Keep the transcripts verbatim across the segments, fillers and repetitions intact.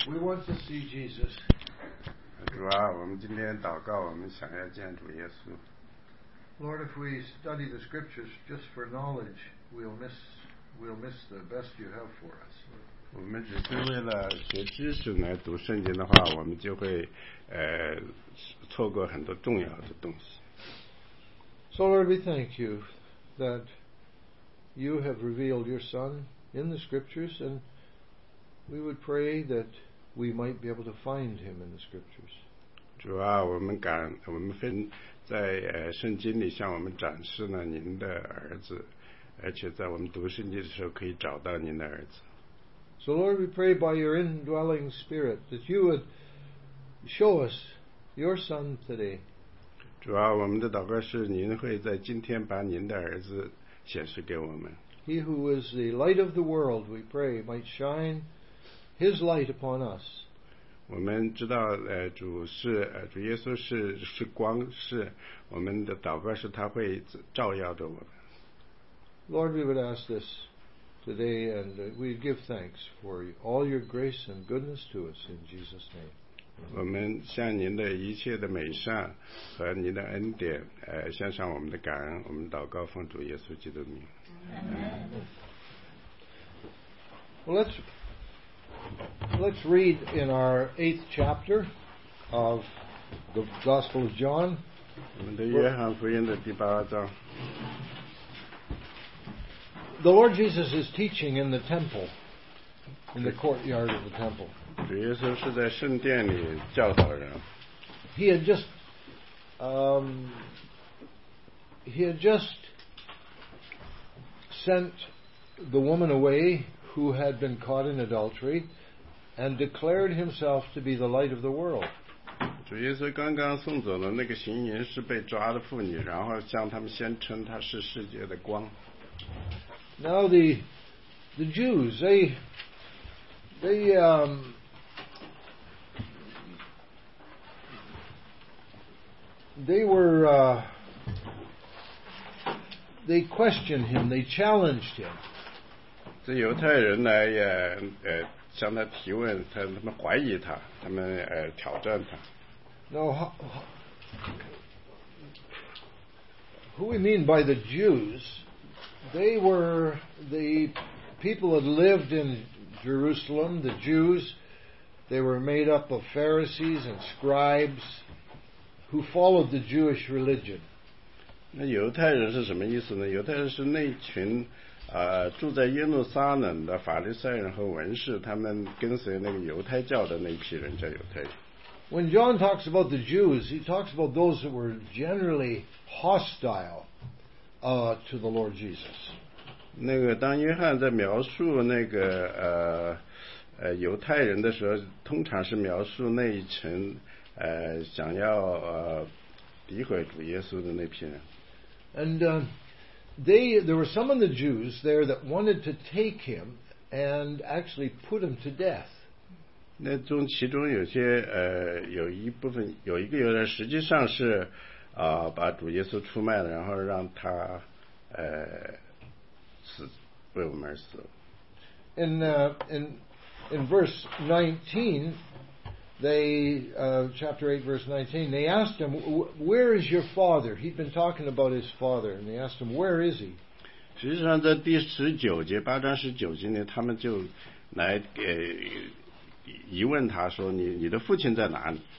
We want to see Jesus. 主啊，我们今天祷告，我们想要见主耶稣。 Lord, if we study the scriptures just for knowledge, we'll miss we'll miss the best you have for us. 我们只是为了学知识来读圣经的话，我们就会呃错过很多重要的东西。 So Lord, we thank you that you have revealed your Son in the scriptures, and we would pray that we might be able to find him in the scriptures. 主啊，我们感我们分在呃圣经里向我们展示了您的儿子，而且在我们读圣经的时候可以找到您的儿子。 So Lord, we pray by your indwelling Spirit that you would show us your Son today. 主啊，我们的祷告是您会在今天把您的儿子显示给我们。 He who is the light of the world, we pray, might shine his light upon us. 我们知道，呃，主是，呃，主耶稣是是光，是我们的祷告是他会照耀着我们。 Lord, we would ask this today, and uh, we give thanks for all your grace and goodness to us in Jesus' name. 我们向您的一切的美善和您的恩典，呃，献上我们的感恩。我们祷告奉主耶稣基督名。 Well, let's let's read in our eighth chapter of the Gospel of John. 我们的约翰福音的第八章。 The Lord Jesus is teaching in the temple, in the courtyard of the temple. 主耶稣是在圣殿里教导人。 He had just, um, he had just sent the woman away who had been caught in adultery, and declared himself to be the light of the world. 主耶稣刚刚送走了那个行淫是被抓的妇女，然后向他们宣称他是世界的光。 Now the the Jews, they they um, they were uh, they questioned him, they challenged him. 这犹太人呢也呃向他提问，他他们怀疑他，他们呃挑战他。 Now, how, who we mean by the Jews? They were the people that lived in Jerusalem, the Jews. They were made up of Pharisees and scribes who followed the Jewish religion. 那犹太人是什么意思呢？犹太人是那群呃住在耶路撒冷的法利赛人和文士，他们跟随那个犹太教的那一批人叫犹太人。 When John talks about the Jews, he talks about those that were generally hostile uh, to the Lord Jesus. 那个当约翰在描述那个呃呃犹太人的时候，通常是描述那一群呃想要呃诋毁主耶稣的那批人。 And uh, they, there were some of the Jews there that wanted to take him and actually put him to death. 那中其中有些呃有一部分有一个犹太人实际上是啊、呃、把主耶稣出卖了，然后让他呃死为我们而死。 In uh, in in verse nineteen, they uh, chapter eight, verse nineteen, they asked him, "Where is your father?" He'd been talking about his father, and they asked him, "Where is he?" 实际上，在第十九节八章十九节呢，他们就来呃疑问他说：“你你的父亲在哪里？”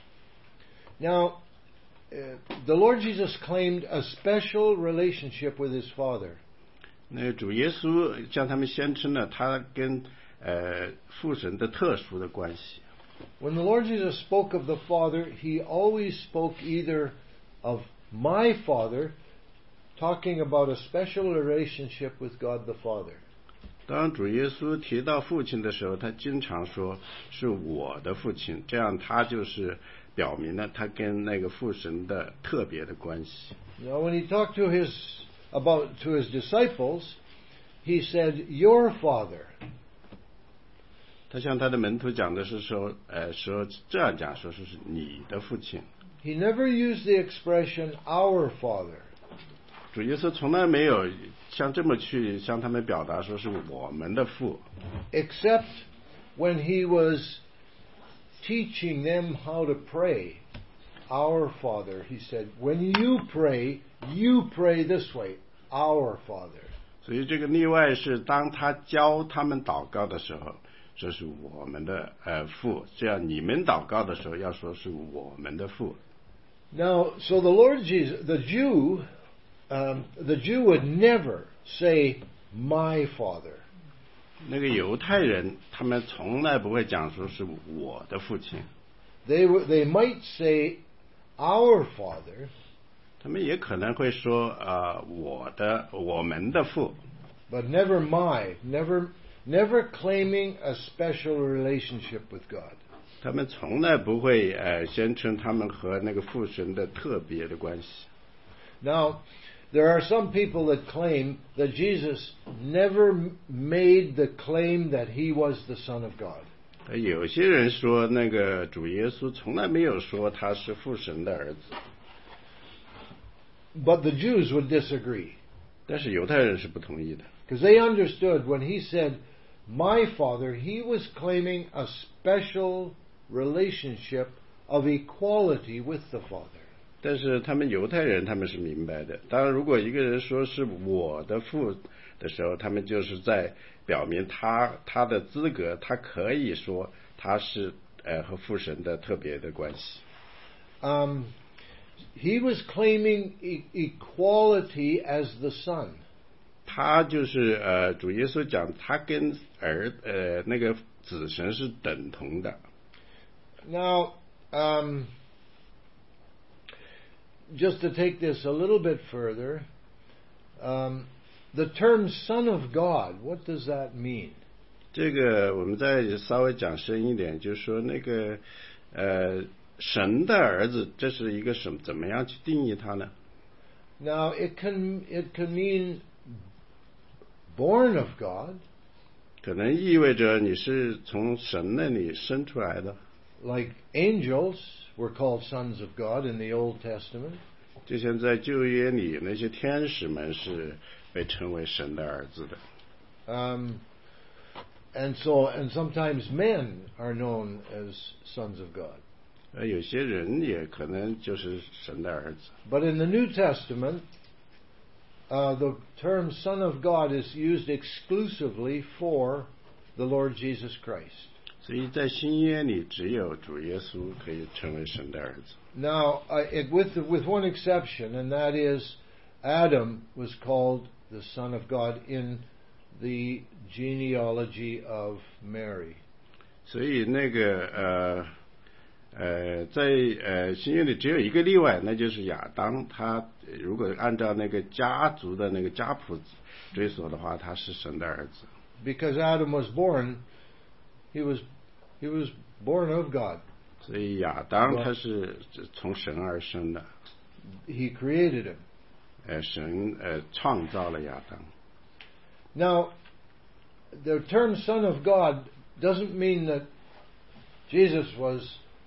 Now, uh, the Lord Jesus claimed a special relationship with his father. 那主耶稣向他们宣称了他跟呃父神的特殊的关系。 When the Lord Jesus spoke of the Father, he always spoke either of my Father, talking about a special relationship with God the Father. 当主耶稣提到父亲的时候，他经常说是我的父亲，这样他就是表明了他跟那个父神的特别的关系。 Now, when he talked to his about to his disciples, he said, "Your Father." 他向他的门徒讲的是说，呃，说这样讲，说是你的父亲。 He never used the expression "our Father." 主耶稣从来没有像这么去向他们表达说是我们的父。 Except when he was teaching them how to pray. Our Father, he said, when you pray, you pray this way, our Father. 所以这个例外是当他教他们祷告的时候，这是我们的呃父，这样你们祷告的时候要说是我们的父。 Now, so the Lord Jesus, the Jew, um, the Jew would never say, my Father. 那个犹太人，他们从来不会讲说是我的父亲。 They w- they might say, our Father. 他们也可能会说呃我的我们的父。 But never my, never, never claiming a special relationship with God. 他们从来不会呃宣称他们和那个父神的特别的关系。 Now, there are some people that claim that Jesus never made the claim that he was the Son of God. 有些人说那个主耶稣从来没有说他是父神的儿子。 But the Jews would disagree. 但是犹太人是不同意的。 Because they understood when he said, my Father, he was claiming a special relationship of equality with the Father. 但是他们犹太人他们是明白的，当然如果一个人说是我的父的时候，他们就是在表明他他的资格，他可以说他是呃和父神的特别的关系。 Um, he was claiming e- equality as the Son. 他就是呃主耶稣讲，他跟儿呃那个子神是等同的。 Now, um, just to take this a little bit further, um, the term Son of God, what does that mean? 这个我们再稍微讲深一点，就是说那个呃神的儿子，这是一个什么怎么样去定义它呢？ Now, it can it can mean born of God. 可能意味着你是从神那里生出来的。 Like angels were called sons of God in the Old Testament. 就像在旧约里，那些天使们是被称为神的儿子的。 Um, and so, and sometimes men are known as sons of God. 呃，有些人也可能就是神的儿子。 But in the New Testament, uh, the term Son of God is used exclusively for the Lord Jesus Christ. 所以在新约里，只有主耶稣可以成为神的儿子。 Now, uh, it, with with one exception, and that is, Adam was called the Son of God in the genealogy of Mary. 所以那个呃呃，在呃新约里只有一个例外，那就是亚当。他如果按照那个家族的那个家谱追索的话，他是神的儿子。 Because Adam was born, he was he was born of God. 所以亚当他是从神而生的。 He created him. 呃，神呃创造了亚当。 Now, the term Son of God doesn't mean that Jesus was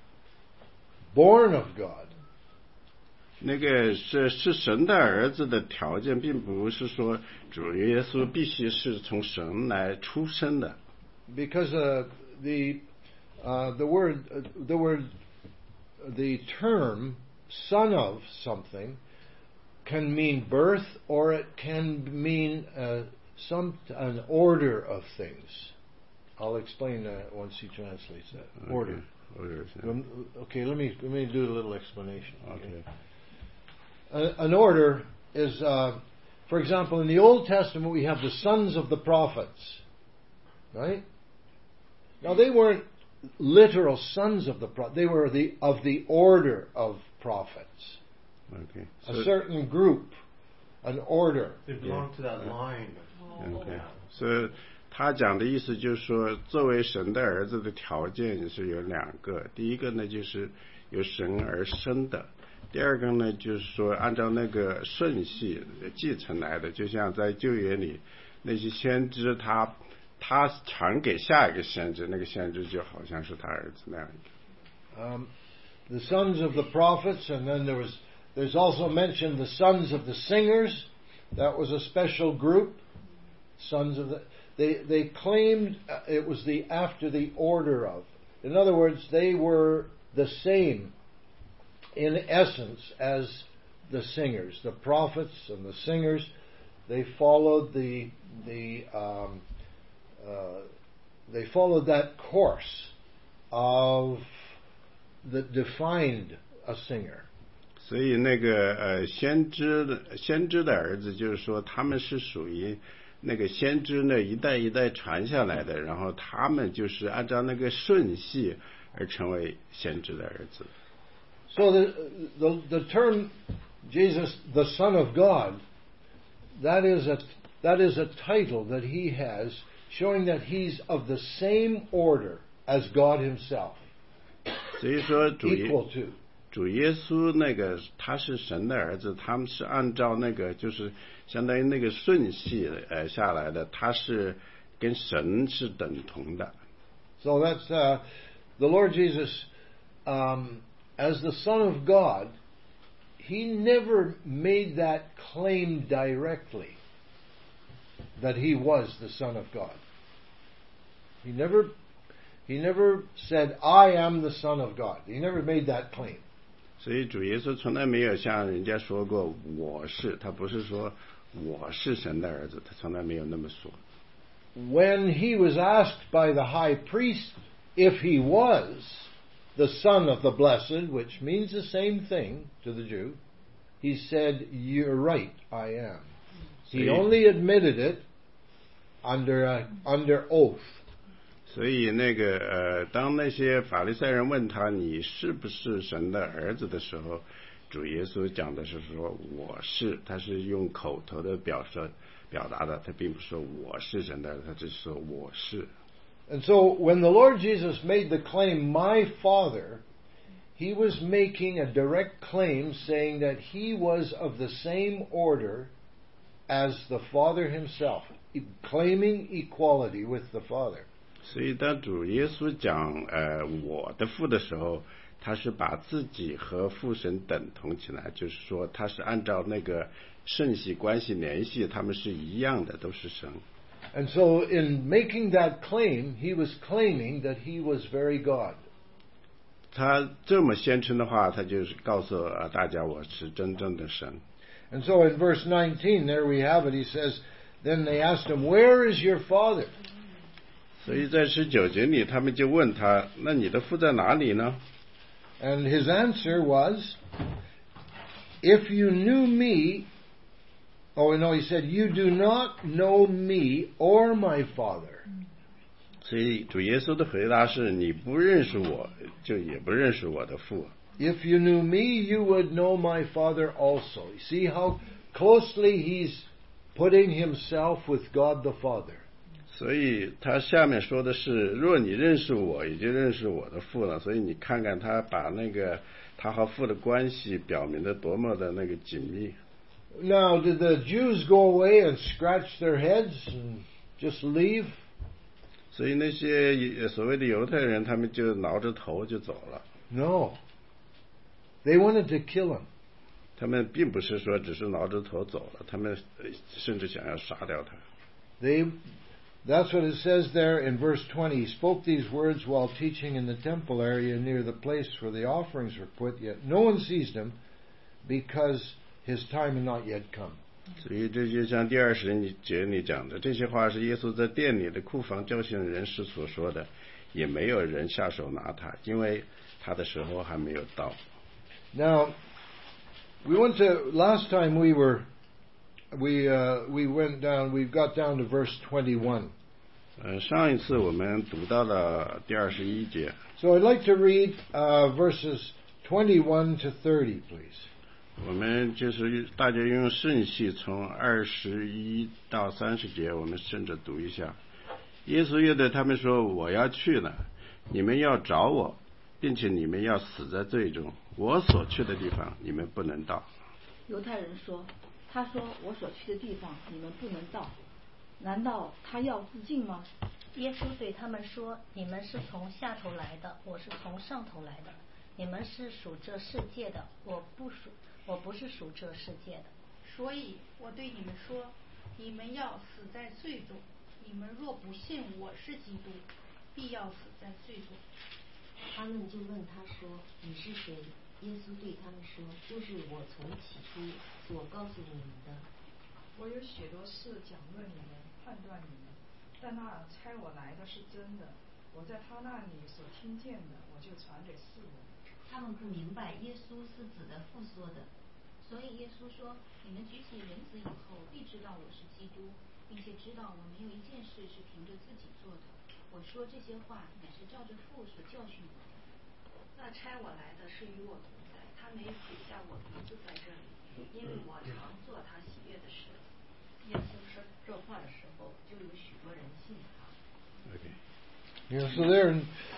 born of God. 那个是是神的儿子的条件，并不是说主耶稣必须是从神来出生的。 Because uh, the uh, the word uh, the word the term son of something can mean birth, or it can mean uh, some an order of things. I'll explain that once he translates that. Okay. Order. Order. Um, okay, let me let me do a little explanation. Okay. Uh, an order is, uh, for example, in the Old Testament we have the sons of the prophets, right? Now they weren't literal sons of the prophets; they were the of the order of prophets. Okay. A So, certain group, an order. They belong to that line. okay. 所以他讲的意思就是说，作为神的儿子的条件是有两个。第一个呢，就是由神而生的；第二个呢，就是说按照那个顺序继承来的。就像在旧约里，那些先知他他传给下一个先知，那个先知就好像是他儿子那样的。 Um, the sons of the prophets, and then there was there's also mentioned the sons of the singers. That was a special group. Sons of the they they claimed uh, it was the after the order of. In other words, they were the same in essence as the singers, the prophets and the singers. They followed the the um, uh, they followed that course of that defined a singer. 所以那个呃先知的先知的儿子，就是说他们是属于那个先知呢一代一代传下来的，然后他们就是按照那个顺序而成为先知的儿子。 So the the, the term Jesus, the Son of God, that is a that is a title that he has, showing that he's of the same order as God Himself. 所以说主耶 Equal to. 主耶稣那个他是神的儿子，他们是按照那个就是相当于那个顺序呃下来的，他是跟神是等同的。 So that's uh, the Lord Jesus, um, as the Son of God. He never made that claim directly that he was the Son of God. He never, he never said, "I am the Son of God." He never made that claim. 所以主耶稣从来没有向人家说过我是，他不是说我是神的儿子，他从来没有那么说。 When he was asked by the high priest if he was the Son of the Blessed, which means the same thing to the Jew, he said, "You're right, I am." He only admitted it under uh, under oath. 所以那个呃，当那些法利赛人问他你是不是神的儿子的时候，主耶稣讲的是说我是，他是用口头的表示表达的，他并不是说我是神的儿子，他只是说我是。 And so when the Lord Jesus made the claim, "My Father," he was making a direct claim saying that he was of the same order as the Father himself, claiming equality with the Father. 所以当主耶稣讲呃我的父的时候，他是把自己和父神等同起来，就是说他是按照那个顺序关系联系，他们是一样的，都是神。 And so in making that claim, he was claiming that he was very God. 他这么宣称的话，他就是告诉大家我是真正的神。 And so in verse nineteen, there we have it, he says, then they asked him, "Where is your father?" 所以在十九节里，他们就问他，那你的父在哪里呢？ And his answer was, "If you knew me," oh no, he said, "You do not know me or my Father." 所以主耶稣的回答是，你不认识我，就也不认识我的父。 If you knew me, you would know my Father also. You see how closely he's putting himself with God the Father. 所以他下面说的是，若你认识我，也就认识我的父了。所以你看看他把那个他和父的关系表明的多么的那个紧密。 Now, did the Jews go away and scratch their heads and just leave? 所以那些所谓的犹太人，他们就挠着头就走了。 No. They wanted to kill him. 他们并不是说只是挠着头走了，他们甚至想要杀掉他。 They, that's what it says there in verse twenty. He spoke these words while teaching in the temple area near the place where the offerings were put, yet no one seized him because his time had not yet come. 所以这就像第二十节里讲的，这些话是耶稣在店里的库房教训人时所说的，也没有人下手拿他，因为他的时候还没有到。 Now, we went to, last time we were, we, uh, we went down, we got down to verse twenty-one. 呃，上一次我们读到了第二十一节。 So I'd like to read uh, verses twenty-one to thirty, please. 我们就是大家用顺序从二十一到三十节，我们顺着读一下。耶稣又对他们说：“我要去了，你们要找我，并且你们要死在罪中。我所去的地方，你们不能到。” 犹太人说：“他说我所去的地方，你们不能到。难道他要自尽吗？” 耶稣对他们说：“你们是从下头来的，我是从上头来的。你们是属这世界的，我不属，我不是属这世界的。 所以我对你们说，你们要死在罪中。你们若不信我是基督，必要死在罪中。” 他们就问他说：“你是谁？”耶稣对他们说：“就是我从起初所告诉你们的。 我有许多事讲论你们，判断你们，但那差我来的是真的。我在他那里所听见的，我就传给世人。” 他们不明白耶稣是指的父说的。 所以耶稣说：“你们举起人子以后，必知道我是基督，并且知道我没有一件事是凭着自己做的。我说这些话，乃是照着父所教训我的。 那差我来的是与我同在，他没写下我名字在这里，因为我常做他喜悦的事。”耶稣说这话的时候，就有许多人信他。 Okay. You know, so there,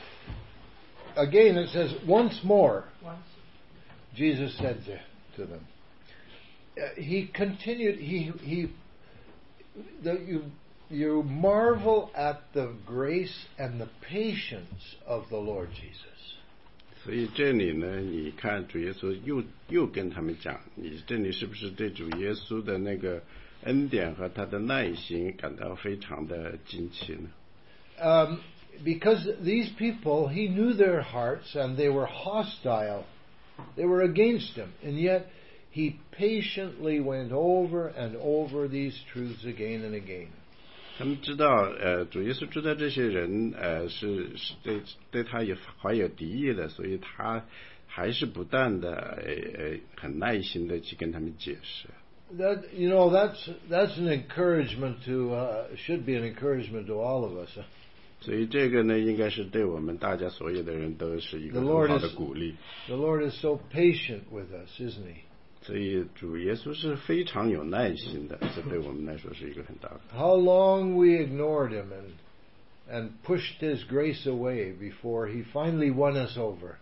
again, it says, once more, Jesus said to, to them. Uh, he continued, he, he, the, you, you marvel at the grace and the patience of the Lord Jesus. 所以这里呢，你看主耶稣又又跟他们讲，你这里是不是对主耶稣的那个恩典和他的耐心感到非常的惊奇呢？ Um, because these people, he knew their hearts and they were hostile. They were against him. And yet, he patiently went over and over these truths again and again. 他们知道，呃，主耶稣知道这些人，呃，是是对对他也怀有敌意的，所以他还是不断的，呃呃，很耐心的去跟他们解释。 That you know, that's that's an encouragement to uh, should be an encouragement to all of us. 所以这个呢，应该是对我们大家所有的人都是一个很好的鼓励。 The Lord is so patient with us, isn't He? 所以主耶稣是非常有耐心的，这对我们来说是一个很大的。 How long we ignored Him and and pushed His grace away before He finally won us over.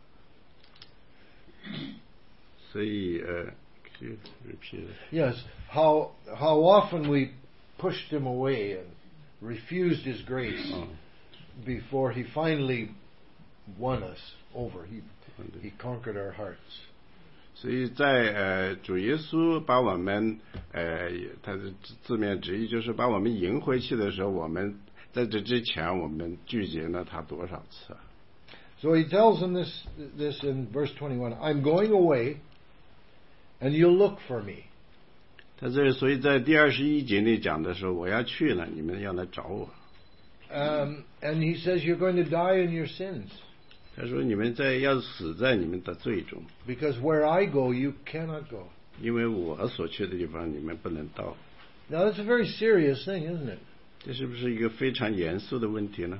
所以呃 ，could you repeat it? Yes, how how often we pushed Him away and refused His grace before He finally won us over. He He conquered our hearts. 所以在呃主耶稣把我们呃他的字面直译就是把我们赢回去的时候，我们在这之前我们拒绝了他多少次？ So he tells them this this in verse twenty-one. I'm going away, and you'll look for me. 他这所以在第二十一节里讲的时候，我要去了，你们要来找我。 Um, and he says you're going to die in your sins. 他说你们在要死在你们的罪中。 Because where I go, you cannot go. 因为我所去的地方，你们不能到。 Now that's a very serious thing, isn't it? 这是不是一个非常严肃的问题呢？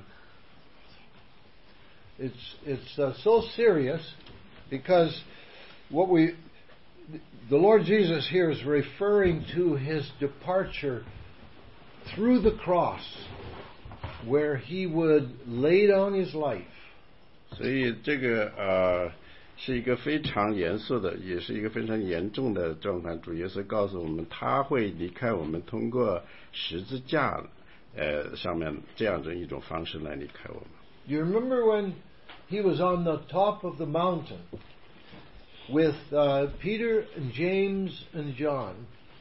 It's it's uh, so serious because what we the Lord Jesus here is referring to His departure through the cross, where He would lay down His life. 所以这个呃是一个非常严肃的，也是一个非常严重的状况。主耶稣告诉我们，他会离开我们，通过十字架呃上面这样的一种方式来离开我们。 Do you remember when He was on the top of the mountain with uh, Peter and James and John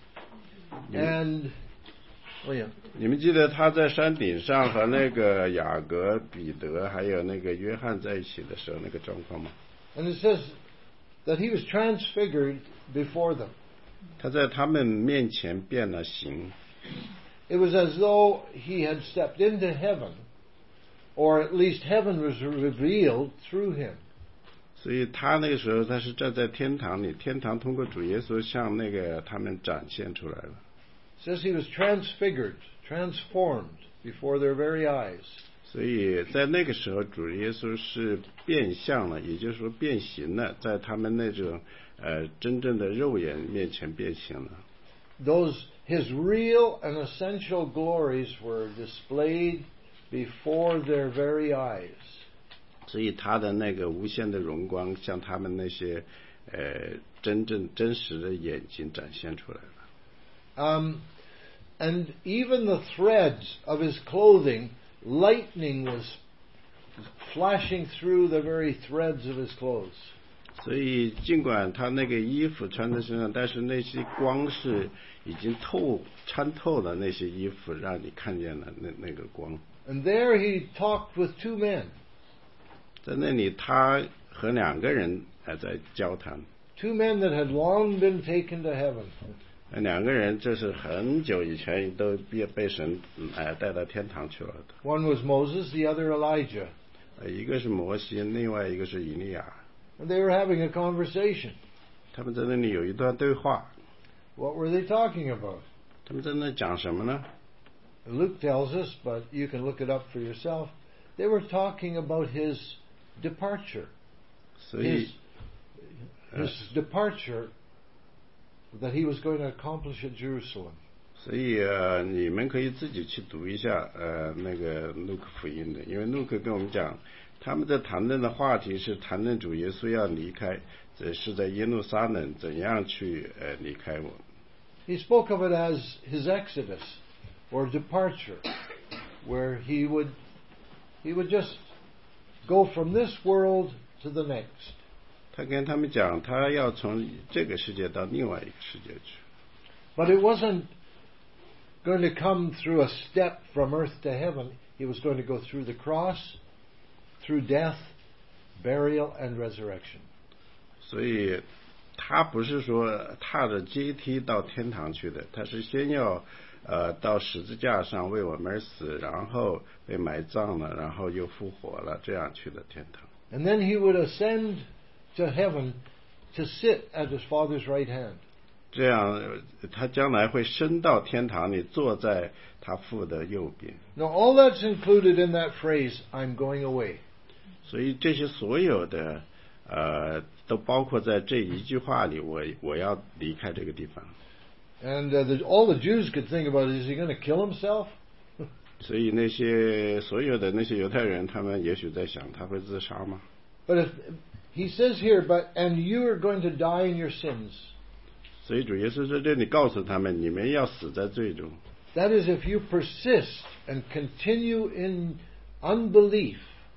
and oh yeah. 你们记得他在山顶上和那个雅各、彼得还有那个约翰在一起的时候那个状况吗？ And it says that he was transfigured before them. 他在他们面前变了形。 It was as though he had stepped into heaven, or at least heaven was revealed through him. 所以他那个时候他是站在天堂里，天堂通过主耶稣向那个他们展现出来了。 It says he was transfigured, transformed before their very eyes. 所以在那个时候，主耶稣是变相了，也就是说变形了，在他们那种呃真正的肉眼面前变形了。 Those his real and essential glories were displayed before their very eyes. 所以他的那个无限的荣光，向他们那些呃真正真实的眼睛展现出来了。 Um, and even the threads of his clothing, lightning was flashing through the very threads of his clothes. 所以尽管他那个衣服穿在身上，但是那些光是已经透穿透了那些衣服，让你看见了那那个光。 And there he talked with two men. 在那里他和两个人还在交谈。 Two men that had long been taken to heaven. 两个人这是很久以前都被被神哎带到天堂去了的。 One was Moses, the other Elijah. 一个是摩西，另外一个是以利亚。 And they were having a conversation. 他们在那里有一段对话。 What were they talking about? 他们在那讲什么呢？ Luke tells us, but you can look it up for yourself. They were talking about his departure. 所以 His, his departure that he was going to accomplish at Jerusalem. 所以呃，你们可以自己去读一下呃那个路克福音的，因为路克跟我们讲，他们在谈论的话题是谈论主耶稣要离开，这是在耶路撒冷怎样去呃离开我。 He spoke of it as his exodus or departure, where he would he would just go from this world to the next. 他跟他们讲，他要从这个世界到另外一个世界去。 But it wasn't going to come through a step from earth to heaven. He was going to go through the cross, through death, burial, and resurrection. 所以他不是说踏着阶梯到天堂去的，他是先要呃到十字架上为我们而死，然后被埋葬了，然后又复活了，这样去的天堂。 And then he would ascend to heaven to sit at his Father's right hand. 这样他将来会升到天堂里，坐在他父的右边。 Now all that's included in that phrase, I'm going away. 所以这些所有的呃都包括在这一句话里，我我要离开这个地方。 And uh, the, all the Jews could think about is he going to kill himself? 所以那些所有的那些犹太人，他们也许在想，他会自杀吗？ But if, he says here, but and you are going to die in your sins. 所以主耶稣在这里告诉他们，你们要死在罪中。 That is, if you persist and continue in unbelief,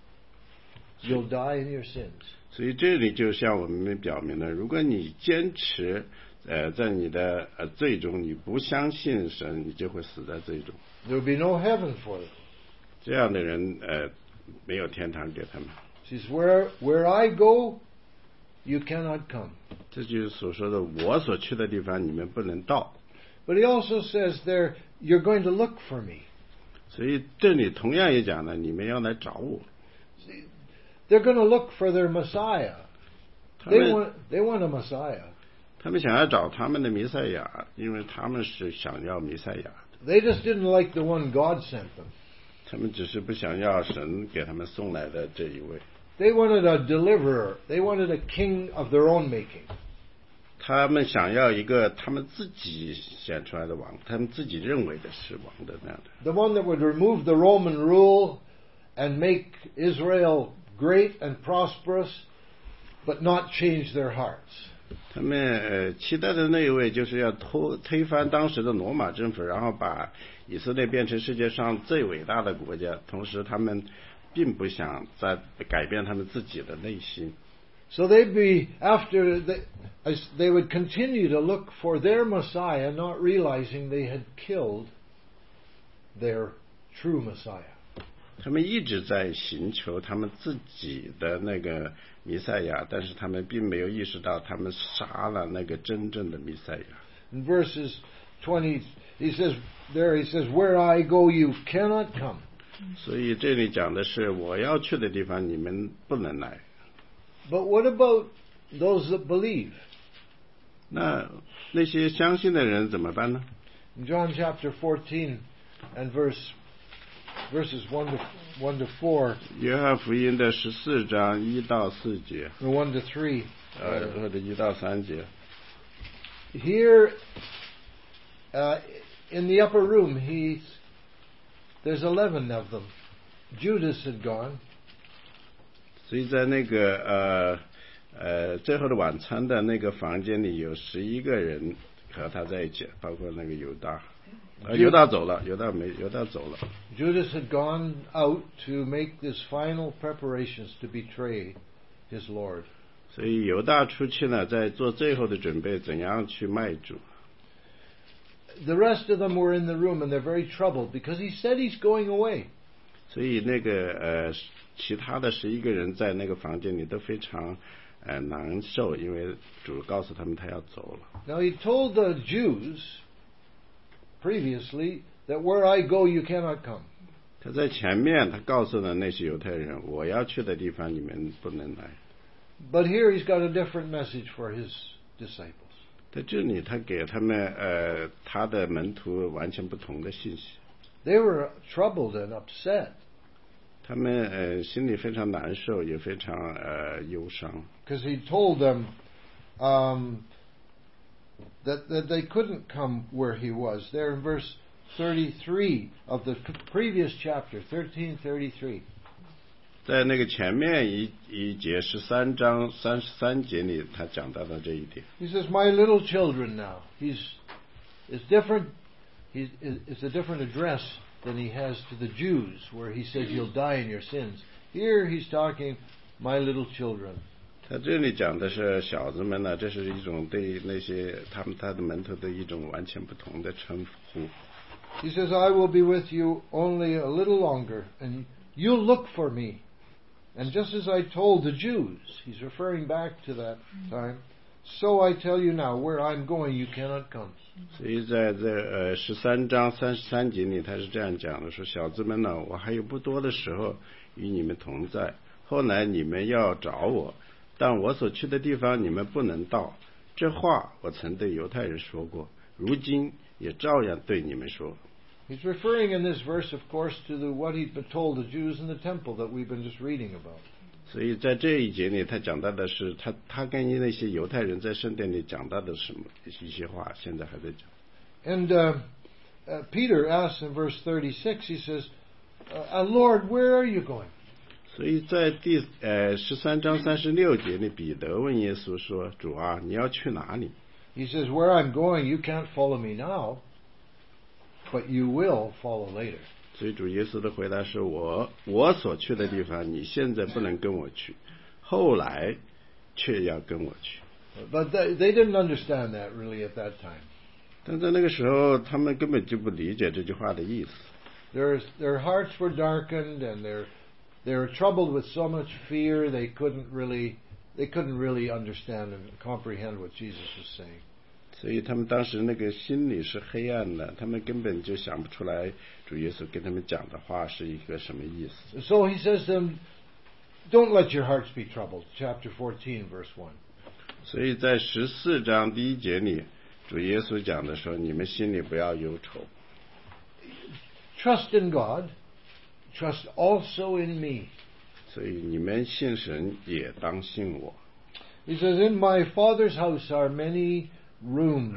you'll die in your sins. 所以这里就向我们表明了，如果你坚持呃在你的呃罪中，你不相信神，你就会死在罪中。 There will be no heaven for them. 这样的人呃没有天堂给他们。 He says, where, where I go, you cannot come. 这就是所说的我所去的地方，你们不能到。 But he also says there, you're going to look for me. 所以这里同样也讲了，你们要来找我。 They're going to look for their Messiah. 他 They 们 want, they want a Messiah. 他们想要找他们的弥赛亚，因为他们是想要弥赛亚的。 They just didn't like the one God sent them. 他们只是不想要神给他们送来的这一位。 They wanted a deliverer. They wanted a king of their own making. 他们想要一个他们自己选出来的王，他们自己认为的是王的那样的。 The one that would remove the Roman rule and make Israel great and prosperous, but not change their hearts. 他们呃期待的那一位就是要推推翻当时的罗马政府，然后把以色列变成世界上最伟大的国家。同时，他们并不想再改变他们自己的内心。 So they'd be after they, as they would continue to look for their Messiah, not realizing they had killed their true Messiah. 他们一直在寻求他们自己的那个弥赛亚，但是他们并没有意识到他们杀了那个真正的弥赛亚。 In verses twenty, he says there, he says, "Where I go, you cannot come." 所以这里讲的是我要去的地方，你们不能来。 But what about those that believe? 那那些相信的人怎么办呢？ In John chapter fourteen and verse verses one to one to four, 约翰福音的十四章一到四节， or one to three. 呃，或者一到三节。 Here, uh, in the upper room, he's there's eleven of them. Judas had gone. 所以在那个呃呃最后的晚餐的那个房间里，有十一个人和他在一起，包括那个犹大。呃，犹大走了，犹大没，犹大走了。 Judas had gone out to make his final preparations to betray his Lord. 所以犹大出去呢，在做最后的准备，怎样去卖主。 The rest of them were in the room and they're very troubled because he said he's going away. 所以那个呃，其他的十一个人在那个房间里都非常呃难受，因为主告诉他们他要走了。 Now he told the Jews previously that where I go you cannot come. 他在前面他告诉了那些犹太人，我要去的地方你们不能来。 But here he's got a different message for his disciples. 在这里他给他们呃他的门徒完全不同的信息。 They were troubled and upset. 他们呃心里非常难受，也非常呃忧伤。 Because he told them um, that that they couldn't come where he was. There in verse thirty-three of the previous chapter, thirteen thirty-three. 在那个前面一一节十三章三十三节里，他讲到了这一点。 He says, "My little children." Now he's it's different. He's it's a different address than he has to the Jews, where he says, "You'll die in your sins." Here he's talking, "My little children." 他这里讲的是小子们呢，这是一种对那些他们他的门徒的一种完全不同的称呼。 He says, "I will be with you only a little longer, and you'll look for me." And just as I told the Jews, he's referring back to that time, so I tell you now, where I'm going, you cannot come. 所以在这呃十三章三十三节里，他是这样讲的：说小子们呢，我还有不多的时候与你们同在，后来你们要找我，但我所去的地方你们不能到。这话我曾对犹太人说过，如今也照样对你们说。 He's referring in this verse, of course, to the, what he'd been told the Jews in the temple that we've been just reading about. 所以在这一节里，他讲到的是他他跟那些犹太人在圣殿里讲到的什么一些话，现在还在讲。 And uh, uh, Peter asks in verse thirty-six, he says, uh, "Lord, where are you going?" 所以在第呃十三章三十六节里，彼得问耶稣说：“主啊，你要去哪里？” He says, "Where I'm going, you can't follow me now, but you will follow later." 所以主耶稣的回答是我我所去的地方，你现在不能跟我去，后来却要跟我去。 But they, they didn't understand that really at that time. 但在那个时候，他们根本就不理解这句话的意思。 Their their hearts were darkened, and they're they were troubled with so much fear they couldn't really they couldn't really understand and comprehend what Jesus was saying. 所以他们当时那个心里是黑暗的，他们根本就想不出来主耶稣跟他们讲的话是一个什么意思。 So he says to them, "Don't let your hearts be troubled." Chapter fourteen, verse one. 所以在十四章第一节里，主耶稣讲的说：“你们心里不要忧愁。” Trust in God, trust also in me. 所以你们信神也当信我。 He says, "In my Father's house are many rooms.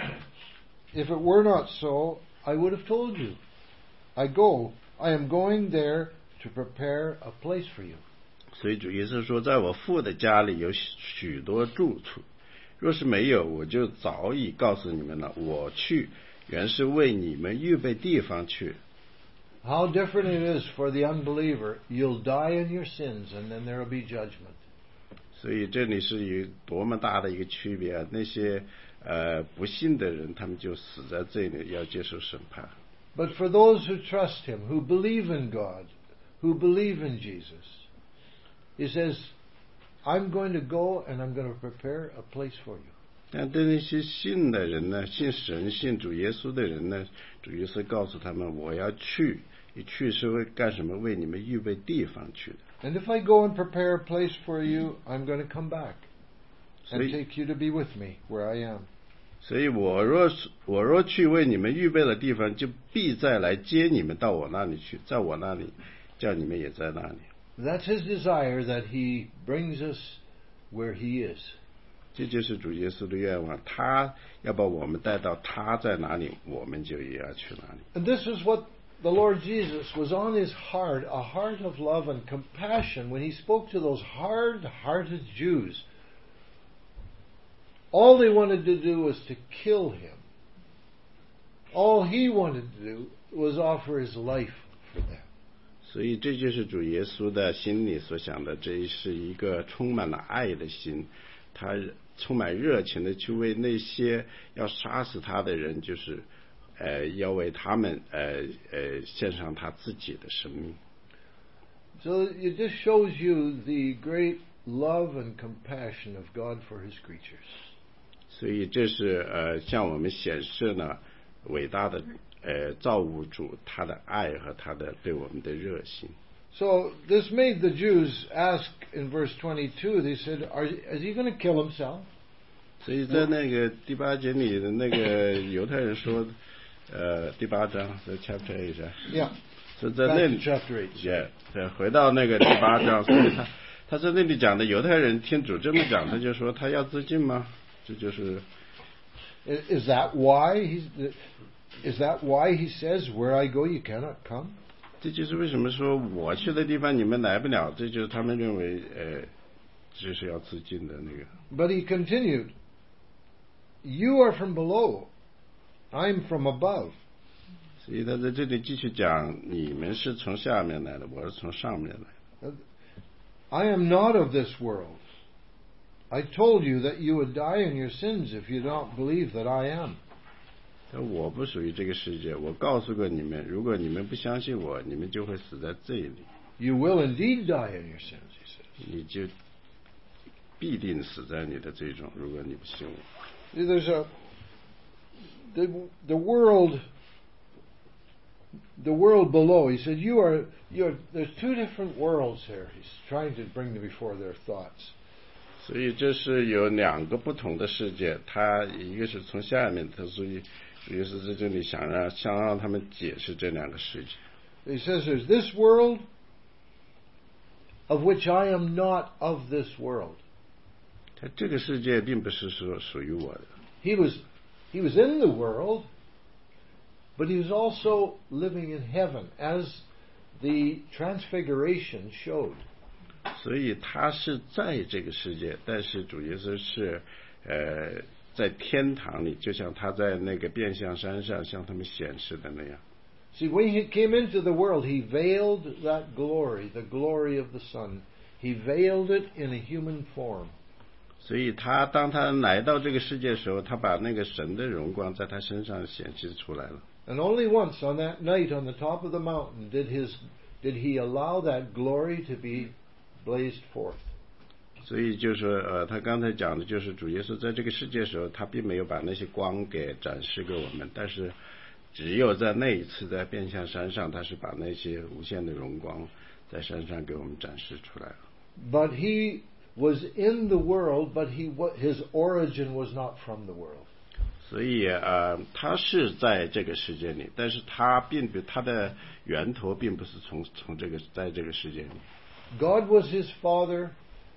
If it were not so, I would have told you. I go, I am going there to prepare a place for you." 所以主耶稣说，在我父的家里有许多住处，若是没有，我就早已告诉你们了。我去，原是为你们预备地方去。 How different it is for the unbeliever. You'll die in your sins, and then there will be judgment. 所以这里是有多么大的一个区别啊！那些呃不信的人，他们就死在这里，要接受审判。 But for those who trust Him, who believe in God, who believe in Jesus, He says, "I'm going to go and I'm going to prepare a place for you." 但对那些信的人呢，信神、信主耶稣的人呢，主耶稣告诉他们：“我要去，一去是为干什么？为你们预备地方去的。” And if I go and prepare a place for you, I'm going to come back and take you to be with me where I am. 所以我若是我若去为你们预备了地方，就必再来接你们到我那里去，在我那里，叫你们也在那里。 That's His desire, that He brings us where He is. 这就是主耶稣的愿望，他要把我们带到他在哪里，我们就也要去哪里。 And this is what the Lord Jesus was on His heart, a heart of love and compassion when He spoke to those hard-hearted Jews. All they wanted to do was to kill Him. All He wanted to do was offer His life for them. 所以这就是主耶稣的心里所想的，这是一个充满了爱的心，他充满热情的去为那些要杀死他的人，就是呃要为他们呃呃献上他自己的生命。 So it just shows you the great love and compassion of God for His creatures. 所以这是呃向我们显示呢伟大的呃造物主他的爱和他的对我们的热心。 So this made the Jews ask in verse twenty-two. They said, Are, "Is he going to kill himself?" 所以在那个第八节里的那个犹太人说，呃，第八章在 chapter eight 上 Yeah. 是在那里 chapter eight. Yeah， 对，回到那个第八章，所以他他在那里讲的犹太人听主这么讲，他就说他要自尽吗？这就是。 Is that why he's? Is that why he says, "Where I go, you cannot come"? 这就是为什么说我去的地方你们来不了，这就是他们认为呃，这是要自尽的那个。 But he continued, "You are from below, I'm from above." 所以他在这里继续讲，你们是从下面来的，我是从上面来的。 I am not of this world. I told you that you would die in your sins if you don't believe that I am. 我不属于这个世界，我告诉过你们，如果你们不相信我，你们就会死在罪里。 You will indeed die in your sins, he says. 你就必定死在你的罪中，如果你不信我。 There's a the the world the world below. He said, "You are you are." There's two different worlds here. He's trying to bring them before their thoughts. 所以这是有两个不同的世界，他一个是从下面，他所以主要是在这里想让想让他们解释这两个世界。 He says, "There's this world, of which I am not of this world." 他这个世界并不是说属于我的。 He was he was in the world, but he was also living in heaven, as the Transfiguration showed. 所以他是在这个世界，但是主耶稣是呃在天堂里，就像他在那个变相山上向他们显示的那样。 See, when he came into the world, he veiled that glory, the glory of the Son. He veiled it in a human form. 所以他当他来到这个世界的时候，他把那个神的荣光在他身上显示出来了。 And only once on that night on the top of the mountain did his did he allow that glory to be blazed forth. 所以就是呃，他刚才讲的就是主耶稣在这个世界的时候，他并没有把那些光给展示给我们，但是只有在那一次在变相山上，他是把那些无限的荣光在山上给我们展示出来了。 But he was in the world, but he his origin was not from the world. 所以呃，他是在这个世界里，但是他并不他的源头并不是从从这个在这个世界里。 God was his father,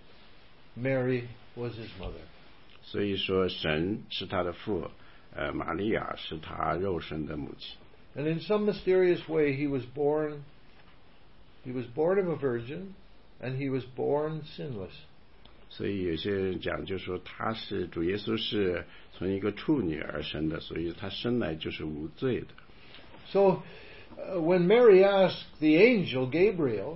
Mary was his mother. 所以说神是他的父，呃，玛利亚是他肉身的母亲。 And in some mysterious way, he was born. He was born of a virgin, and he was born sinless. 所以有些人讲，就说他是主耶稣是从一个处女而生的，所以他生来就是无罪的。 So, uh, when Mary asked the angel Gabriel,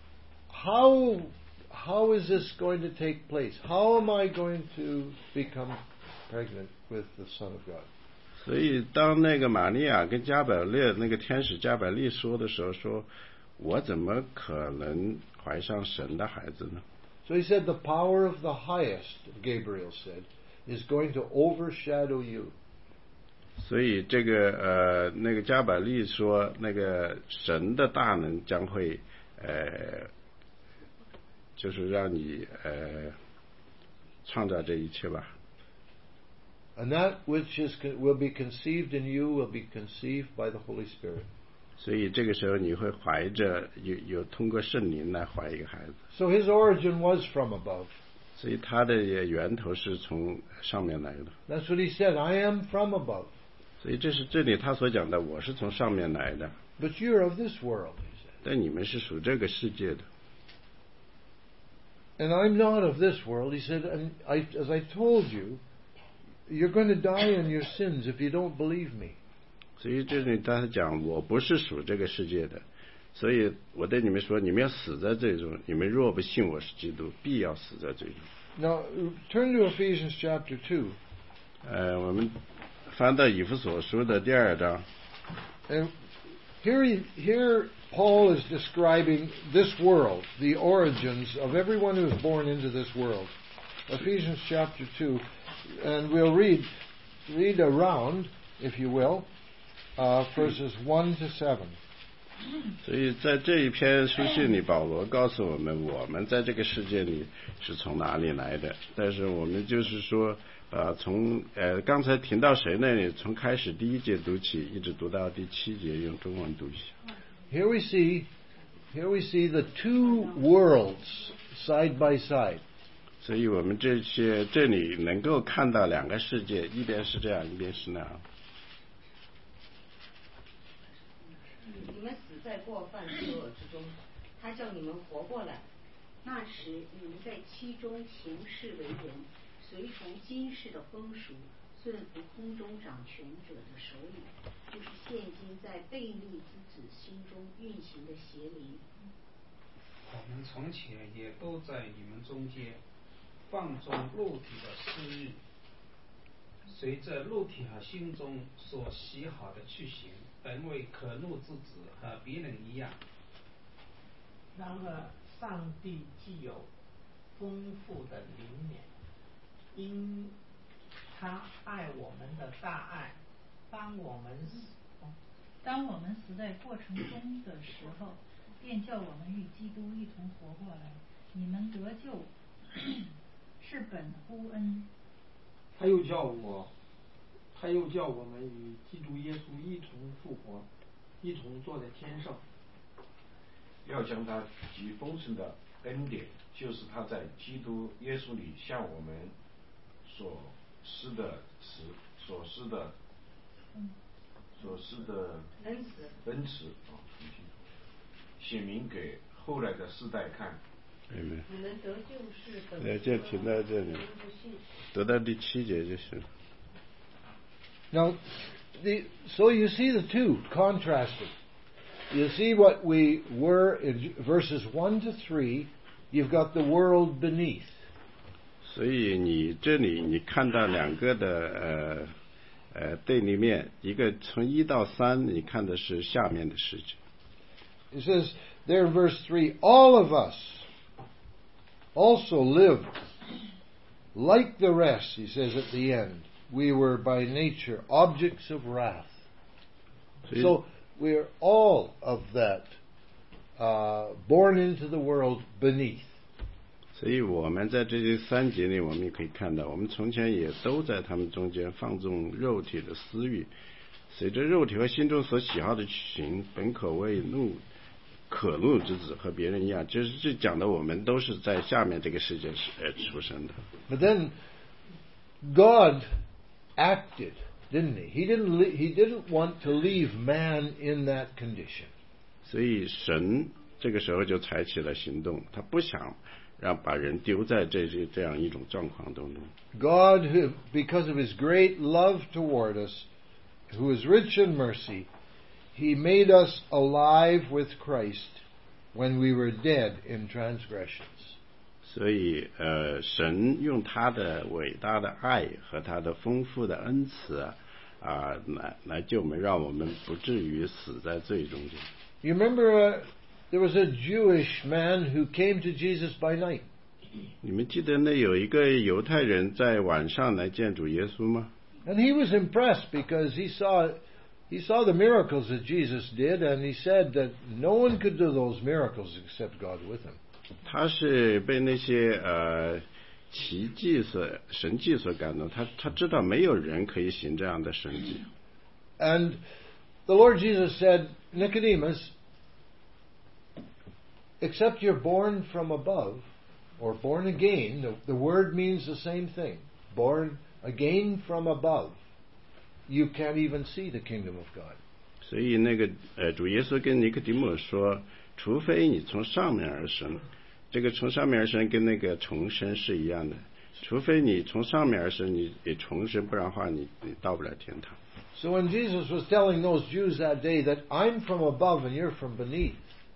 How, how is this going to take place? How am I going to become pregnant with the Son of God? 所以当那个玛利亚跟加百列那个天使加百利说的时候，说我怎么可能怀上神的孩子呢？ So he said, the power of the highest, Gabriel said, is going to overshadow you. 所以这个呃那个加百利说，那个神的大能将会呃。就是让你呃创造这一切吧。 And that which is will be conceived in you will be conceived by the Holy Spirit. 所以这个时候你会怀着有有通过圣灵来怀一个孩子。 So his origin was from above. 所以他的源头是从上面来的。 That's what he said. I am from above. 所以这是这里他所讲的，我是从上面来的。 But you're of this world, he said. 但你们是属这个世界的。 And I'm not of this world. He said, and I, as I told you, you're going to die in your sins if you don't believe me. 所以这里他讲，我不是属这个世界的，所以我对你们说，你们要死在罪中。你们若不信我是基督，必要死在罪中。 Now, turn to Ephesians chapter two. 呃，我们翻到以弗所书的第二章。 And here, he, here Paul is describing this world, the origins of everyone who is born into this world. Ephesians chapter two, and we'll read read around, if you will, uh, verses one to seven. 所以在这一篇书信里，保罗告诉我们，我们在这个世界里是从哪里来的。但是我们就是说，呃，从呃刚才听到谁那里，从开始第一节读起，一直读到第七节，用中文读一下。 Here we see, here we see the two worlds side by side. 所以我们这些这里能够看到两个世界，一边是这样，一边是那样。 你们死在过犯罪恶之中，他叫你们活过来。那时你们在其中行事为人，随从今世的风俗，顺服空中掌权者的手里，就是现今在悖逆之子心中运行的邪灵。 我们从前也都在你们中间放纵肉体的私欲，随着肉体和心中所喜好的去行，本为可怒之子，和别人一样。 然而上帝既有丰富的灵免，因他爱我们的大爱，当我们当我们死在过程中的时候，便叫我们与基督一同活过来。你们得救是本乎恩。 他又叫我，他又叫我们与基督耶稣一同复活，一同坐在天上。 要将他极丰盛的恩典，就是他在基督耶稣里向我们所施的慈，所施的，嗯、所施的恩慈， 恩慈啊，显明给后来的世代看。 你们得救是本乎恩。就停在这里，读到第七节就是。 Now, the, so you see the two contrasted. You see what we were in verses one to three. You've got the world beneath. 所以你这里你看到两个的呃呃对立面，一个从一到三，你看的是下面的世界。 It says there in verse three, all of us also lived like the rest. He says at the end, we were by nature objects of wrath. So we're all of that, uh, born into the world beneath. 所以我们在这三节里，我们也可以看到，我们从前也都在他们中间放纵肉体的私欲，随着肉体和心中所喜好的去行，本可为怒可怒之子，和别人一样。就是这讲的，我们都是在下面这个世界呃出生的。 But then God acted, didn't he? He didn't. Le- he didn't want to leave man in that condition. 所以神这个时候就采取了行动，他不想让把人丢在这这这样一种状况当中。 God, who, because of His great love toward us, who is rich in mercy, He made us alive with Christ when we were dead in transgressions. 所以，呃，神用他的伟大的爱和他的丰富的恩慈啊，啊，来来救我们，让我们不至于死在罪中间。 You remember, uh, there was a Jewish man who came to Jesus by night. 你们记得那有一个犹太人在晚上来见主耶稣吗？ And he was impressed because he saw he saw the miracles that Jesus did, and he said that no one could do those miracles except God with him. 他是被那些呃奇迹所神迹所感动，他他知道没有人可以行这样的神迹。 And the Lord Jesus said, Nicodemus, except you're born from above, or born again, the, the word means the same thing. Born again from above, you can't even see the kingdom of God. 所以那个呃主耶稣跟尼哥底母说，除非你从上面而生，这个从上面而生跟那个重生是一样的。除非你从上面而生，你你重生，不然的话你你到不了天堂。 So when Jesus was telling those Jews that day that I'm from above and you're from beneath,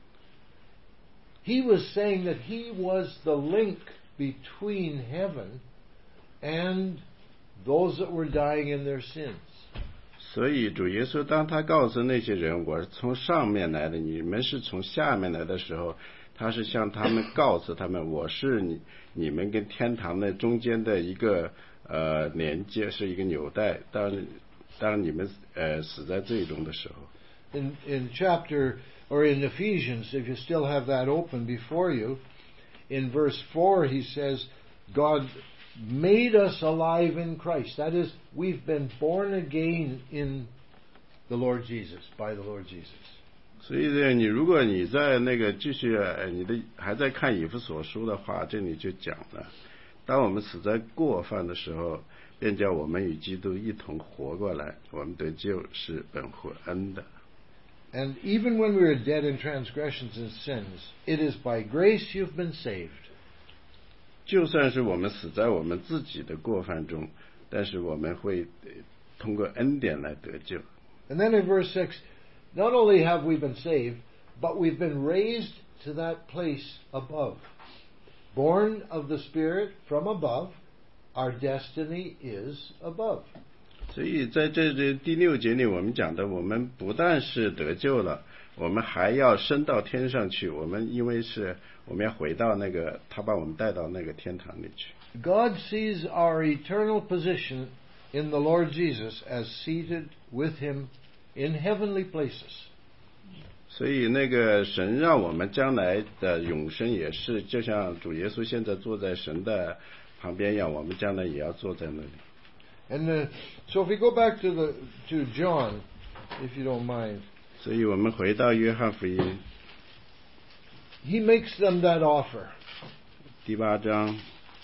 he was saying that he was the link between heaven and those that were dying in their sins. 所以主耶稣当他告诉那些人我是从上面来的，你们是从下面来的时候，他是向他们告诉他们我是你你们跟天堂的中间的一个呃连接，是一个纽带，当当你们呃死在罪中的时候。 In in chapter or in Ephesians, if you still have that open before you, in verse four he says, God made us alive in Christ. That is, we've been born again in the Lord Jesus, by the Lord Jesus. 所以呢，你如果你在那个继续你的还在看以弗所书的话，这里就讲了，当我们死在过犯的时候，便叫我们与基督一同活过来，我们得救是本乎恩的。 And even when we are dead in transgressions and sins, it is by grace you've been saved. 就算是我们死在我们自己的过犯中，但是我们会通过恩典来得救。 And then in verse six, not only have we been saved, but we've been raised to that place above. Born of the Spirit from above, our destiny is above. 所以在这这第六节里，我们讲的，我们不但是得救了，我们还要升到天上去。我们因为是我们要回到那个，他把我们带到那个天堂里去。 God sees our eternal position in the Lord Jesus as seated with Him in heavenly places. 所以那个神让我们将来的永生也是，就像主耶稣现在坐在神的旁边一样，我们将来也要坐在那里。 And uh, so if we go back to the to John, if you don't mind. 所以我们回到约翰福音。 He makes them that offer. 第八章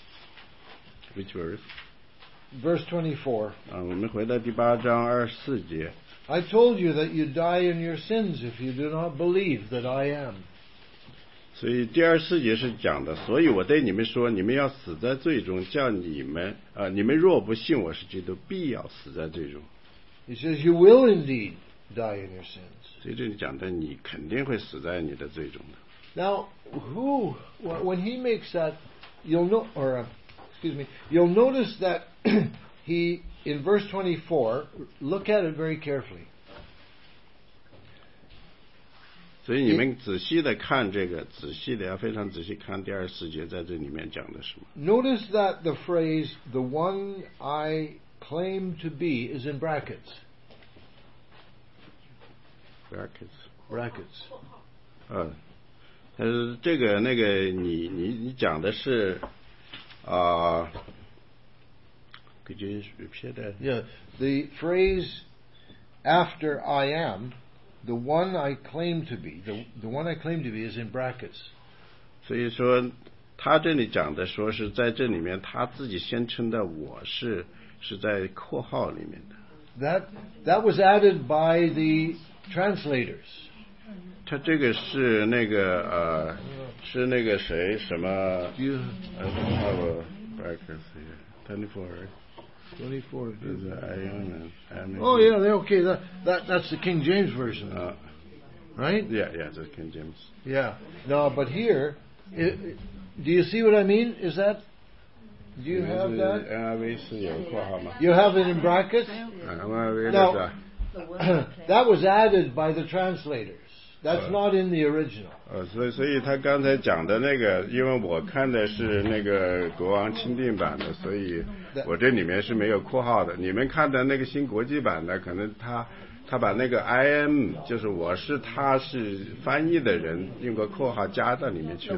，which verse? Verse twenty-four. 啊，我们回到第八章二十四节。 I told you that you die in your sins if you do not believe that I am. 所以第二十四节是讲的，所以我对你们说，你们要死在罪中，叫你们啊、呃，你们若不信我是基督，必要死在罪中。 He says you will indeed die in your sins. 所以这里讲的，你肯定会死在你的罪中的。 Now, who when he makes that, you'll know, or uh, excuse me, you'll notice that he in verse twenty-four. Look at it very carefully. 所以你们仔细的看这个，仔细的要非常仔细看第二十四节，在这里面讲的什么。 Notice that the phrase "the one I claim to be" is in brackets. Brackets. Brackets. 嗯，呃，这个那个你你你讲的是啊。Uh, Could you repeat that? Yeah, the phrase "after I am," the one I claim to be, the the one I claim to be is in brackets. 所以说，他这里讲的说是在这里面他自己宣称的我是是在括号里面的。 That that was added by the translators. 他这个是那个呃是那个谁什么 You have a brackets here twenty-four. twenty-four. Oh yeah, okay. That that that's the King James version, uh, right? Yeah, yeah, the King James. Yeah. No, but here, it, do you see what I mean? Is that? Do you have that? You have it in brackets. No, that was added by the translators. That's not in the original. 呃，所以所以他刚才讲的那个，因为我看的是那个国王钦定版的，所以我这里面是没有括号的。你们看的那个新国际版的，可能他他把那个 I am 就是我是他是翻译的人用个括号加到里面去的。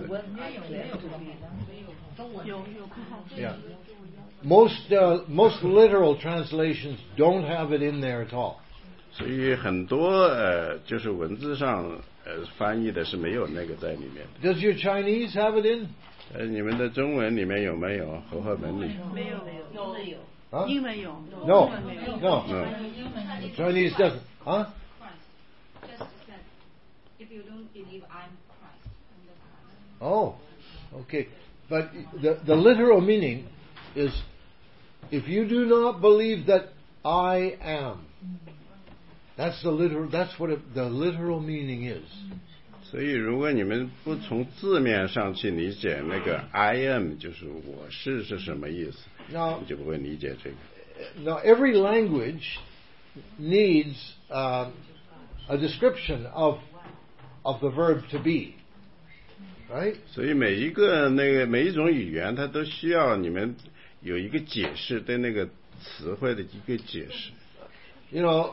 Yeah. Most uh, most literal translations don't have it in there at all. 所以很多呃，就是文字上呃翻译的是没有那个在里面的。Does your Chinese have it in? 呃，你们的中文里面有没有和合本里？ 没有，有有。 Huh? 英文有。 No, no. no. Chinese doesn't. Huh? Just said, if you don't believe I'm Christ, I'm the Christ. Oh, okay. But the the literal meaning is, if you do not believe that I am. That's the literal. That's what it, the literal meaning is. 所以，如果你们不从字面上去理解那个 I am 就是我是是什么意思， now, 你就不会理解这个。 Now, every language needs uh, a description of of the verb to be, right? 所以每一个那个每一种语言，它都需要你们有一个解释，对那个词汇的一个解释。 You know,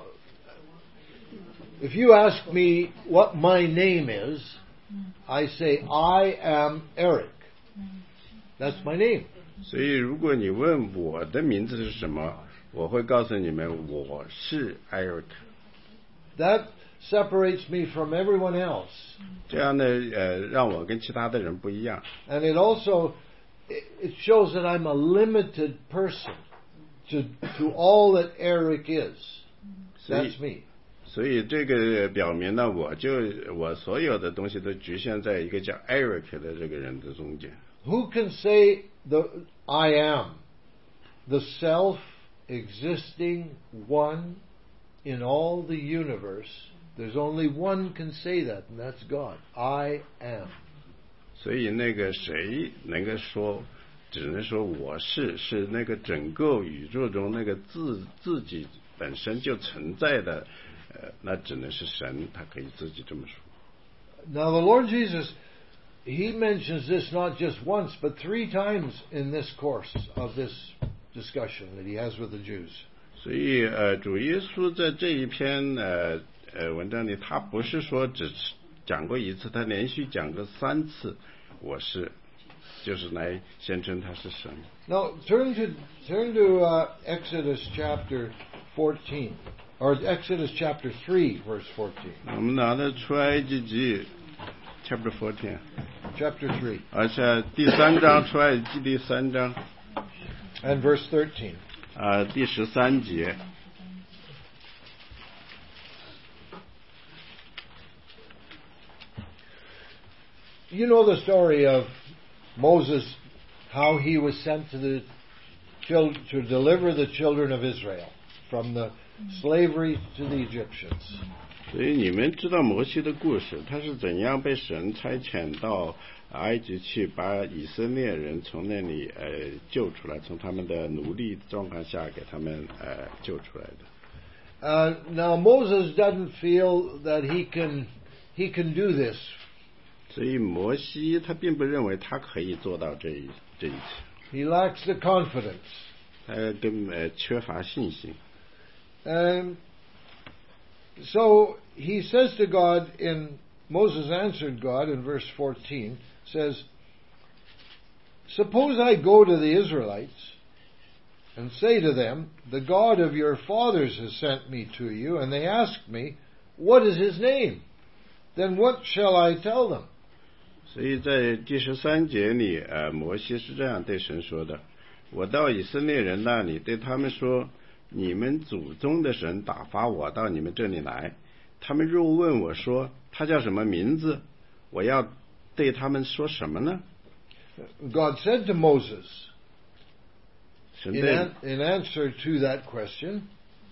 if you ask me what my name is, I say I am Eric. That's my name. 所以如果你问我的名字是什么，我会告诉你们我是 Eric。 That separates me from everyone else. 这样呢，呃，让我跟其他的人不一样。 And it also it shows that I'm a limited person to to all that Eric is. That's me. 所以这个表明呢，我就我所有的东西都局限在一个叫 Eric 的这个人的中间。 Who can say the I am, the self-existing one in all the universe? There's only one can say that, and that's God. I am. 所以那个谁能够说，只能说我是，是那个整个宇宙中那个自自己本身就存在的，呃，那只能是神，他可以自己这么说。 Now the Lord Jesus, He mentions this not just once, but three times in this course of this discussion that He has with the Jews. 所以呃，主耶稣在这一篇呃呃文章里，他不是说只讲过一次，他连续讲过三次，我是，就是来宣称他是神。 Now turn to turn to uh, Exodus chapter fourteen, or Exodus chapter three, verse fourteen. 我们拿的出埃及记 chapter fourteen, chapter three, 而且第三章出埃及记第三章 and verse thirteen. 啊，第十三节。 You know the story of Moses, how he was sent to the chil- to deliver the children of Israel from the slavery to the Egyptians. 所以你们知道摩西的故事，他是怎样被神差遣到埃及去，把以色列人从那里呃救出来，从他们的奴隶状况下给他们呃救出来的。 Uh, now Moses doesn't feel that he can he can do this. 所以摩西他并不认为他可以做到这一这一切。 He lacks the confidence. 他根本呃缺乏信心。 And so he says to God, in Moses answered God in verse fourteen, says, "Suppose I go to the Israelites and say to them, the God of your fathers has sent me to you, and they ask me, what is his name? Then what shall I tell them?" 所以在第十三节里，呃，摩西是这样对神说的：“我到以色列人那里，对他们说，你们祖宗的神打发我到你们这里来。他们若问我说他叫什么名字，我要对他们说什么呢？” God said to Moses, 神 in, 对 an, in answer to that question,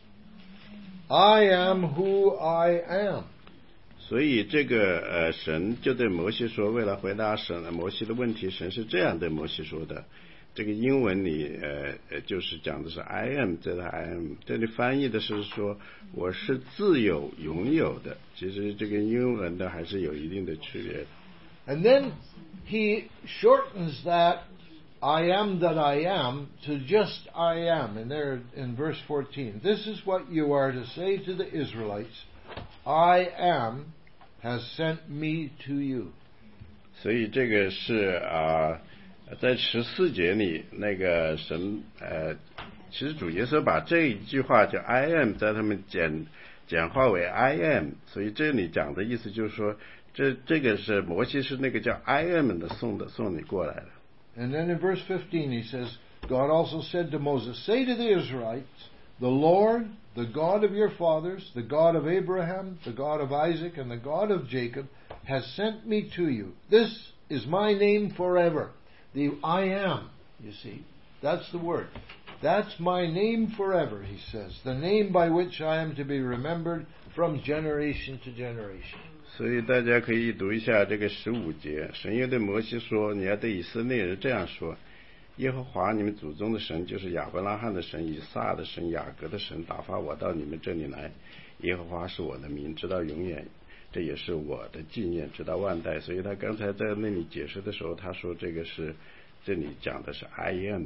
"I am who I am." 所以这个呃，神就对摩西说，为了回答神摩西的问题，神是这样对摩西说的。这个英文里呃呃，就是讲的是 I am， 这个 I am， 这里翻译的是说我是自有拥有的。其实这个英文的还是有一定的区别的。 And then he shortens that I am that I am to just I am. And there in verse fourteen, this is what you are to say to the Israelites, I am has sent me to you. 所以这个是啊、呃，在十四节里那个神呃，其实主耶稣把这一句话叫 I am 在他们简简化为 I am， 所以这里讲的意思就是说，这这个是摩西是那个叫 I am 的送的送你过来的。 And then in verse fifteen he says, God also said to Moses, say to the Israelites, the Lord, the God of your fathers, the God of Abraham, the God of Isaac, and the God of Jacob, has sent me to you. This is my name forever. The I am, you see, that's the word. That's my name forever, he says, the name by which I am to be remembered from generation to generation. 所以大家可以读一下这个十五节，神又对摩西说：“你要对以色列人这样说， 耶和华你们祖宗的神，就是亚伯拉罕的神、以撒的神、雅各的神，打发我到你们这里来。耶和华是我的名，直到永远，这也是我的纪念，直到万代。所以他刚才在那里解释的时候，他说这个是这里讲的是 I am。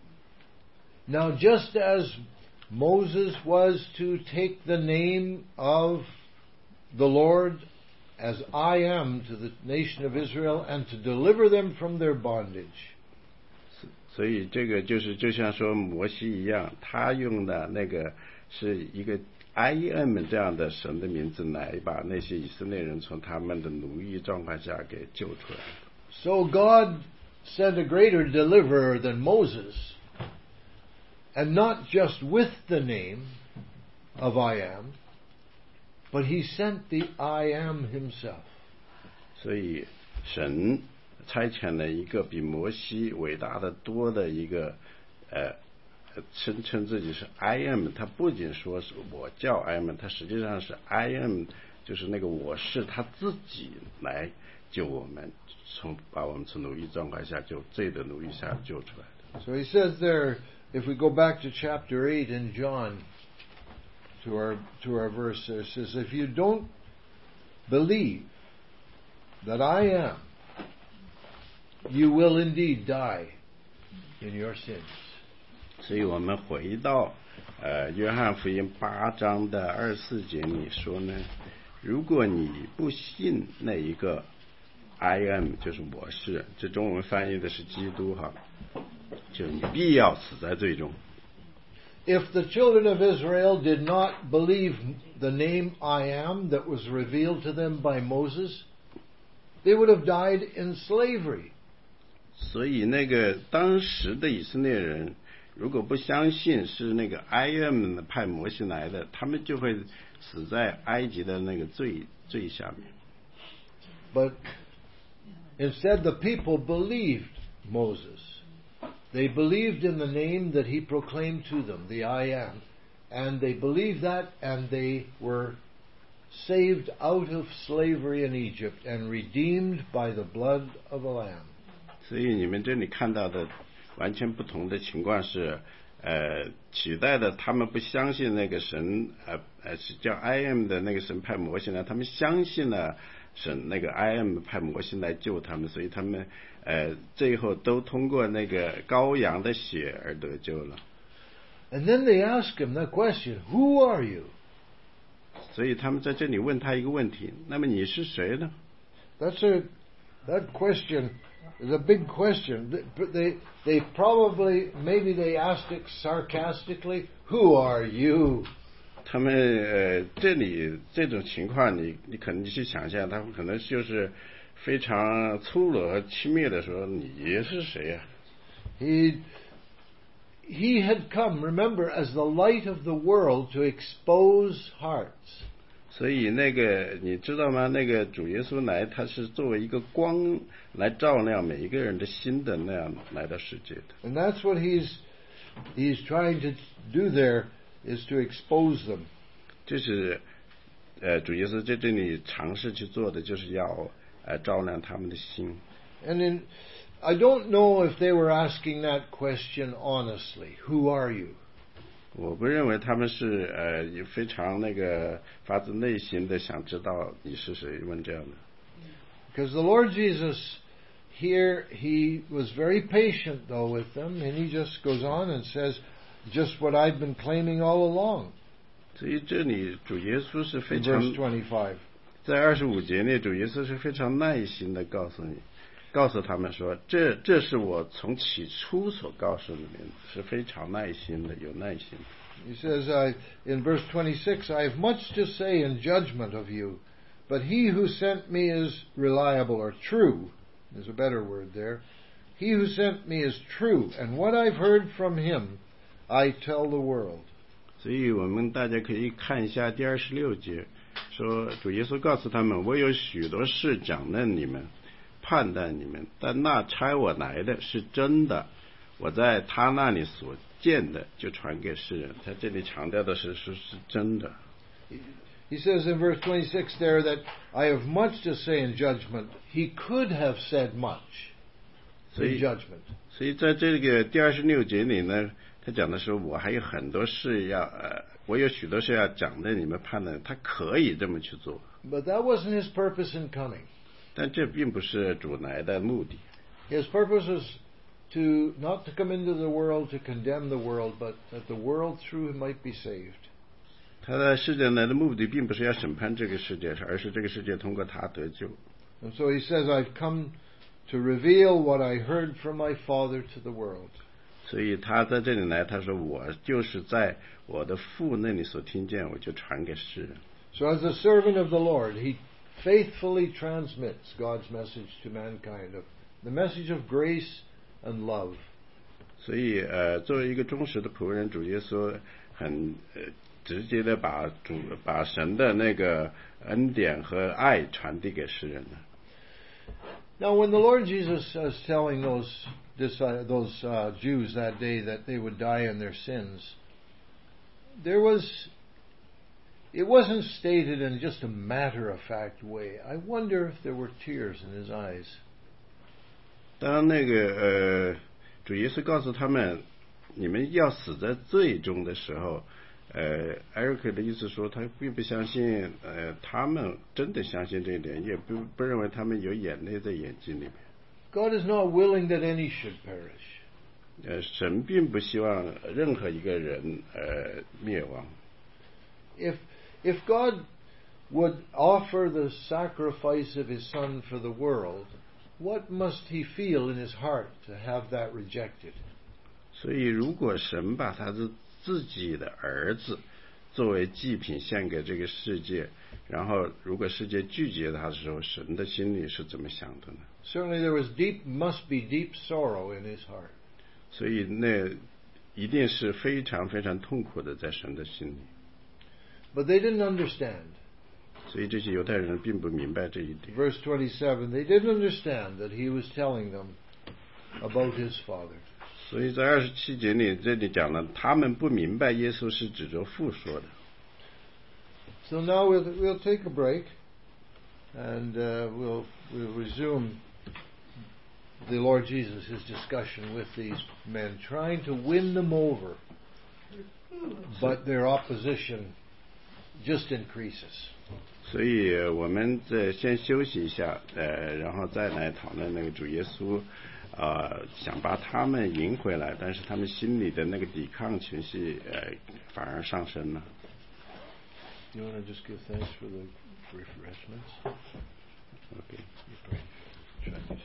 Now just as Moses was to take the name of the Lord as I am to the nation of Israel and to deliver them from their bondage. 所以这个就是就像说摩西一样，他用的那个是一个 I am 这样的神的名字来把那些以色列人从他们的奴役状况下给救出来。 So God sent a greater deliverer than Moses, and not just with the name of I am, but he sent the I am himself. 所以神差遣了一个比摩西伟大的多的一个呃声称自己是 I am， 他不仅说是我叫 I am， 他实际上是 I am， 就是那个我是他自己来救我们，从把我们从奴役状况下就罪的奴役下救出来的。 So he says there, if we go back to chapter eight in John, to our to our verse there, it says, if you don't believe that I am, you will indeed die in your sins. 所以我们回到呃约翰福音八章的二十四节里说呢，如果你不信那一个 I am， 就是我是，这中文翻译的是基督哈，就你必要死在罪中。 If the children of Israel did not believe the name I am that was revealed to them by Moses, they would have died in slavery. 所以那个当时的以色列人如果不相信是那个 I am 派摩西来的，他们就会死在埃及的那个罪罪下面。 But instead the people believed Moses. They believed in the name that he proclaimed to them, the I am. And they believed that, and they were saved out of slavery in Egypt and redeemed by the blood of a lamb. 所以你们这里看到的完全不同的情况是，呃，取代的他们不相信那个神，呃呃是叫 I am 的那个神派摩西来，他们相信了神那个 I am 派摩西来救他们，所以他们呃最后都通过那个羔羊的血而得救了。 And then they ask him that question, who are you? 所以他们在这里问他一个问题，那么你是谁呢？ That's a that question is a big question. They, they they probably maybe they asked it sarcastically, who are you? 他们呃这里这种情况你你可能去想象，他们可能就是非常粗鲁和轻蔑的说你是谁呀、啊？ He he had come, remember, as the light of the world to expose hearts. 所以那个你知道吗？那个主耶稣来，他是作为一个光来照亮每一个人的心的那样来到世界的。 And that's what he's he's trying to do there, is to expose them. 这是呃主耶稣在这里尝试去做的，就是要呃照亮他们的心。 And in I don't know if they were asking that question honestly. Who are you? 我不认为他们是呃非常那个发自内心的想知道你是谁，问这样的。 Because the Lord Jesus here, he was very patient though with them, and he just goes on and says just what I've been claiming all along. 所以这里主耶稣是非 In 常 verse twenty-five. 在二十五节内，主耶稣是非常耐心的告诉你。告诉他们说，这这是我从起初所告诉你们，是非常耐心的，有耐心。 He says uh, in verse twenty-six, I have much to say in judgment of you, but he who sent me is reliable or true. There's a better word there. He who sent me is true, and what I've heard from him, I tell the world. 所以我们大家可以看一下第二十六节，说主耶稣告诉他们，我有许多事讲论你们。判断你们，但那差我来的是真的，我在他那里所见的就传给世人。他这里强调的是是是真的。 He says in verse twenty-six there that I have much to say in judgment. He could have said much. in judgment. 所以在这个第二十六节里呢，他讲的时候，我还有很多事要呃，我有许多事要讲的，你们判断他可以这么去做。 But that wasn't his purpose in coming. 但这并不是主来的目的。 His purpose is to not to come into the world to condemn the world, but that the world through him might be saved. 他的世界来的目的并不是要审判这个世界，而是这个世界通过他得救。 And so he says, I've come to reveal what I heard from my Father to the world. 所以他在这里来，他说我就是在我的父那里所听见，我就传给世人。 So as a servant of the Lord, he faithfully transmits God's message to mankind, of the message of grace and love. 所以呃，作为一个忠实的仆人，主耶稣很呃直接的把主把神的那个恩典和爱传递给世人了。 Now, when the Lord Jesus was telling those those uh, Jews that day that they would die in their sins, there was it wasn't stated in just a matter-of-fact way. I wonder if there were tears in his eyes. 当那个呃主耶稣告诉他们，你们要死在罪中的时候，呃，艾瑞克的意思说，他并不相信，呃，他们真的相信这一点，也不不认为他们有眼泪在眼睛里面。 God is not willing that any should perish. 呃，神并不希望任何一个人呃灭亡。 If if God would offer the sacrifice of His Son for the world, what must He feel in His heart to have that rejected? 所以，如果神把他的自己的儿子作为祭品献给这个世界，然后如果世界拒绝他的时候，神的心里是怎么想的呢？ Certainly there was deep, must be deep sorrow in his heart. 所以那一定是非常非常痛苦的在神的心里。 But they didn't understand. 所以这些犹太人并不明白这一点。 Verse twenty-seven, they didn't understand that he was telling them about his Father. 所以在二十七节里，这里讲了，他们不明白耶稣是指着父说的。 So now we'll, we'll take a break, and uh, we'll, we'll resume the Lord Jesus, his discussion with these men, trying to win them over, but their opposition just increases. 所以我们再先休息一下，呃，然后再来讨论那个主耶稣。呃，想把他们赢回来，但是他们心里的那个抵抗情绪，呃，反而上升了。 You want to just give thanks for the refreshments? Okay.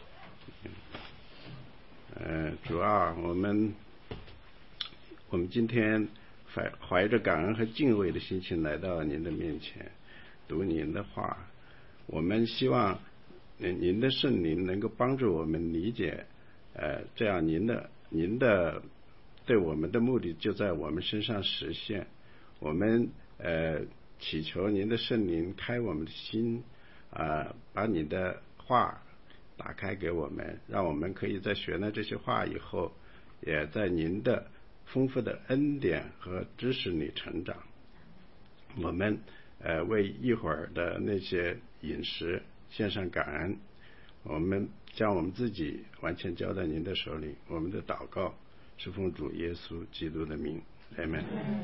呃，主啊，我们我们今天怀怀着感恩和敬畏的心情来到您的面前，读您的话。我们希望您的圣灵能够帮助我们理解。呃，这样您的您的对我们的目的就在我们身上实现。我们呃祈求您的圣灵开我们的心，啊、呃，把你的话打开给我们，让我们可以在学了这些话以后，也在您的丰富的恩典和知识里成长。我们呃为一会儿的那些饮食献上感恩。我们将我们自己完全交在您的手里，我们的祷告是奉主耶稣基督的名，阿们。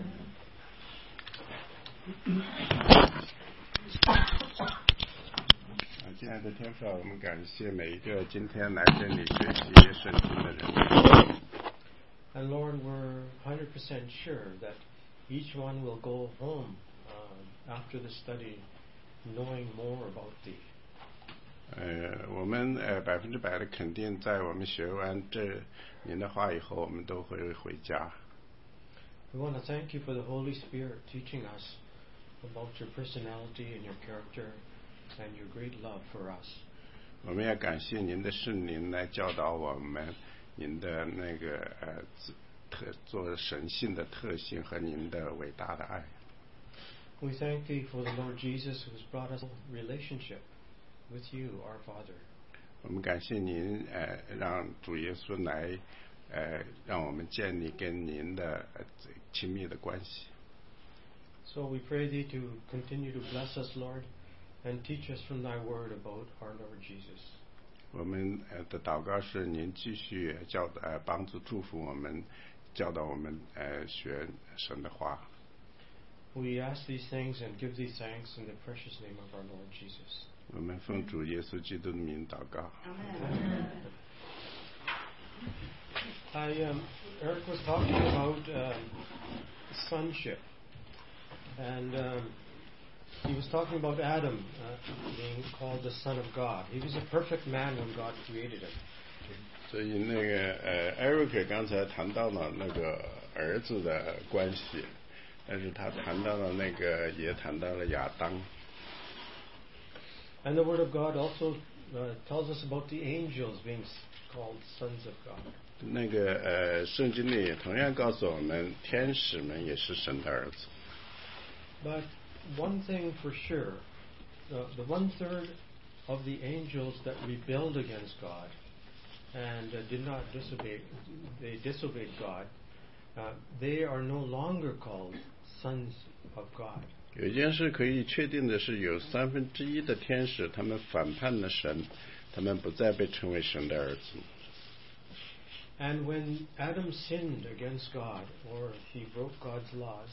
亲爱的天父，我们感谢每一个今天来这里学习圣经的人。 And Lord, we're one hundred percent sure that each one will go home uh, after the study knowing more about Thee. 呃，我们呃百分之百的肯定，在我们学完这您的话以后，我们都会回家。 We want to thank you for the Holy Spirit teaching us about your personality and your character and your great love for us. 我们要感谢您的圣灵来教导我们，您的那个呃特做神性的特性和您的伟大的爱。 We thank Thee for the Lord Jesus who has brought us a relationship with you, our Father. 我们感谢您，呃，让主耶稣来，呃，让我们建立跟您的呃亲密的关系。 So we pray Thee to continue to bless us, Lord, and teach us from Thy Word about our Lord Jesus. 我们的祷告是您继续教呃帮助祝福我们，教导我们呃学神的话。 We ask these things and give these thanks in the precious name of our Lord Jesus. 我们奉主耶稣基督的名祷告。 I, um, Eric was talking about uh, sonship, and um, he was talking about Adam uh, being called the son of God. He was a perfect man when God created him. 所以那个呃 ，Eric 刚才谈到了那个儿子的关系，但是他谈到了那个也谈到了亚当。 And the Word of God also uh, tells us about the angels being called sons of God. 那个呃，圣经里同样告诉我们，天使们也是神的儿子。 But one thing for sure, the, the one third of the angels that rebelled against God and uh, did not disobey, they disobeyed God, uh, they are no longer called sons of God. 有一件事可以确定的是，有三分之一的天使他们反叛了神，他们不再被称为神的儿子。 And when Adam sinned against God, or he broke God's laws,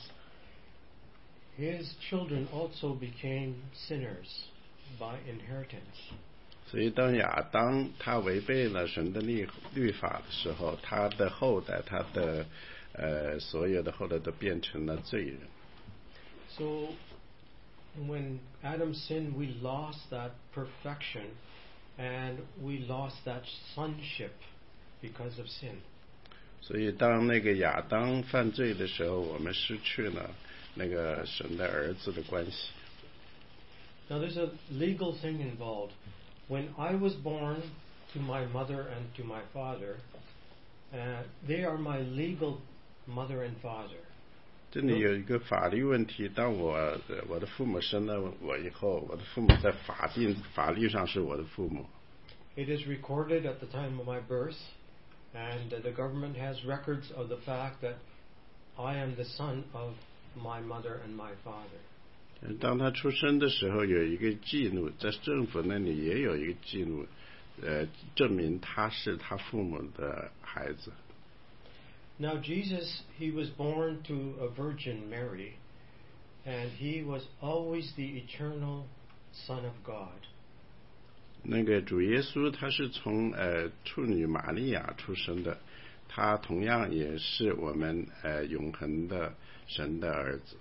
his children also became sinners by inheritance. 所以当亚当他违背了神的律律法的时候，他的后代，他的呃所有的后代都变成了罪人。 So when Adam sinned, we lost that perfection, and we lost that sonship because of sin. 所以当那个亚当犯罪的时候，我们失去了那个神的儿子的关系。 Now there's a legal thing involved. When I was born to my mother and to my father, uh, they are my legal mother and father. 这里有一个法律问题，当我我的父母生了我以后，我的父母在法定法律上是我的父母。 It is recorded at the time of my birth, and the government has records of the fact that I am the son of my mother and my father. 当他出生的时候，有一个记录，在政府那里也有一个记录，呃，证明他是他父母的孩子。 Now Jesus, he was born to a Virgin Mary, and he was always the eternal Son of God. 那个主耶稣他是从呃处女玛利亚出生的，他同样也是我们呃永恒的神的儿子。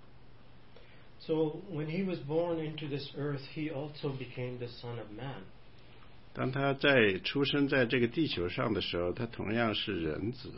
So when he was born into this earth, he also became the Son of Man. 当他在出生在这个地球上的时候，他同样是人子。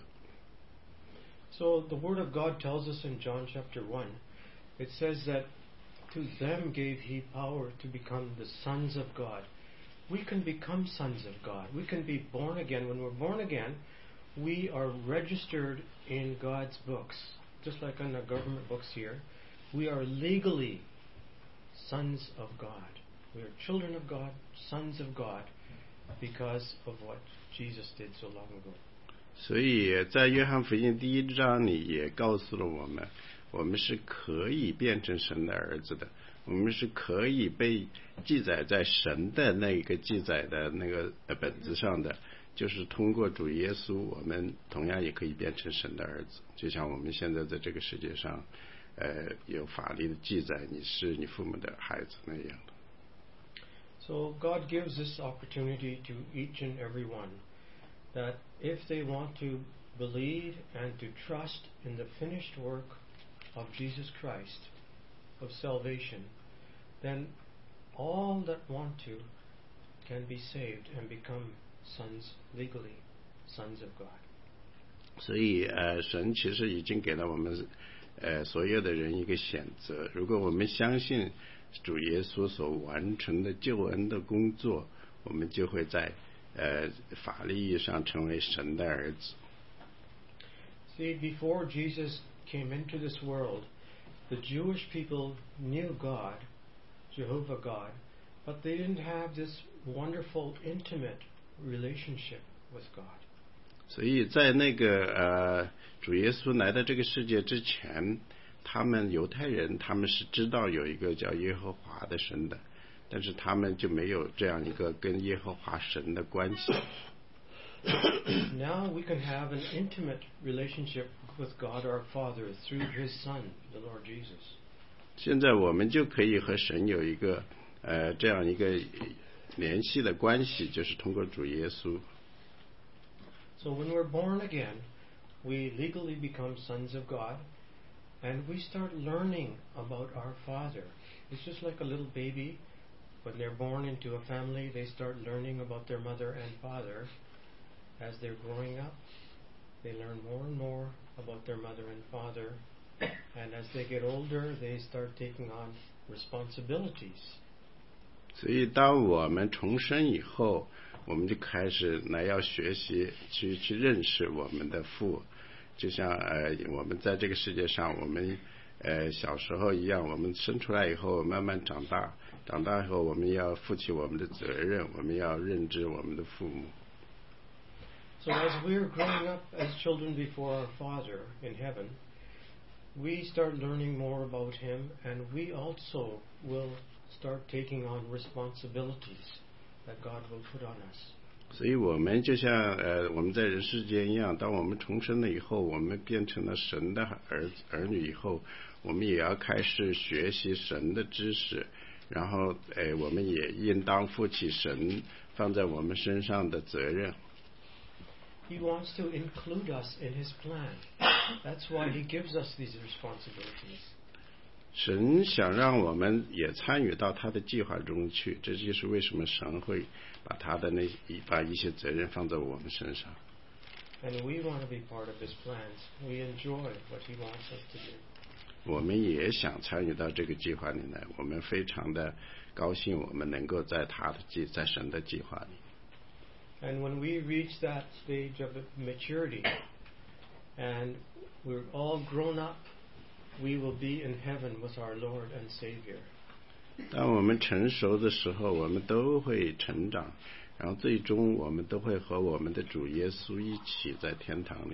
So the Word of God tells us in John chapter one, it says that to them gave he power to become the sons of God. We can become sons of God. We can be born again. When we're born again, we are registered in God's books. Just like in the government books here, we are legally sons of God. We are children of God, sons of God, because of what Jesus did so long ago. 所以在约翰福音第一章里也告诉了我们，我们是可以变成神的儿子的，我们是可以被记载在神的那个记载的那个本子上的，就是通过主耶稣，我们同样也可以变成神的儿子，就像我们现在在这个世界上呃有法律的记载你是你父母的孩子那样的。 So God gives this opportunity to each and every one, that if they want to believe and to trust in the finished work of Jesus Christ of salvation, then all that want to can be saved and become sons legally, sons of God. 所以呃，神其实已经给了我们呃所有的人一个选择，如果我们相信主耶稣所完成的救恩的工作，我们就会在呃法律意义上成为神的儿子。 See, before Jesus came into this world, the Jewish people knew God, Jehovah God, but they didn't have this wonderful, intimate relationship with God. 所以在那个呃主耶稣来到这个世界之前，他们犹太人他们是知道有一个叫耶和华的神的， 但是他们就没有这样一个跟耶和华神的关系。 Now we can have an intimate relationship with God our Father through His Son, the Lord Jesus. 现在我们就可以和神有一个呃这样一个联系的关系，就是通过主耶稣。 So when we're born again, we legally become sons of God, and we start learning about our Father. It's just like a little baby. When they're born into a family, they start learning about their mother and father. As they're growing up, they learn more and more about their mother and father. And as they get older, they start taking on responsibilities. 所以当我们重生以后，我们就开始来要学习去去认识我们的父，就像呃我们在这个世界上，我们呃小时候一样，我们生出来以后慢慢长大，长大以后我们要负起我们的责任，我们要认知我们的父母。 So as we're growing up as children before our Father in heaven, we start learning more about Him, and we also will start taking on responsibilities that God will put on us. 所以我们就像呃我们在人世间一样，当我们重生了以后，我们变成了神的儿儿女以后，我们也要开始学习神的知识，然后呃我们也应当负起神放在我们身上的责任。 He wants to include us in His plan. That's why He gives us these responsibilities. 神想让我们也参与到他的计划中去，这就是为什么神会把他的那把一些责任放在我们身上。 And we want to be part of His plans. We enjoy what He wants us to do. 我们也想参与到这个计划里来，我们非常的高兴，我们能够在他的计，在神的计划里。 And when we reach that stage of maturity, and we're all grown up, we will be in heaven with our Lord and Savior. 当我们成熟的时候，我们都会成长，然后最终我们都会和我们的主耶稣一起在天堂里。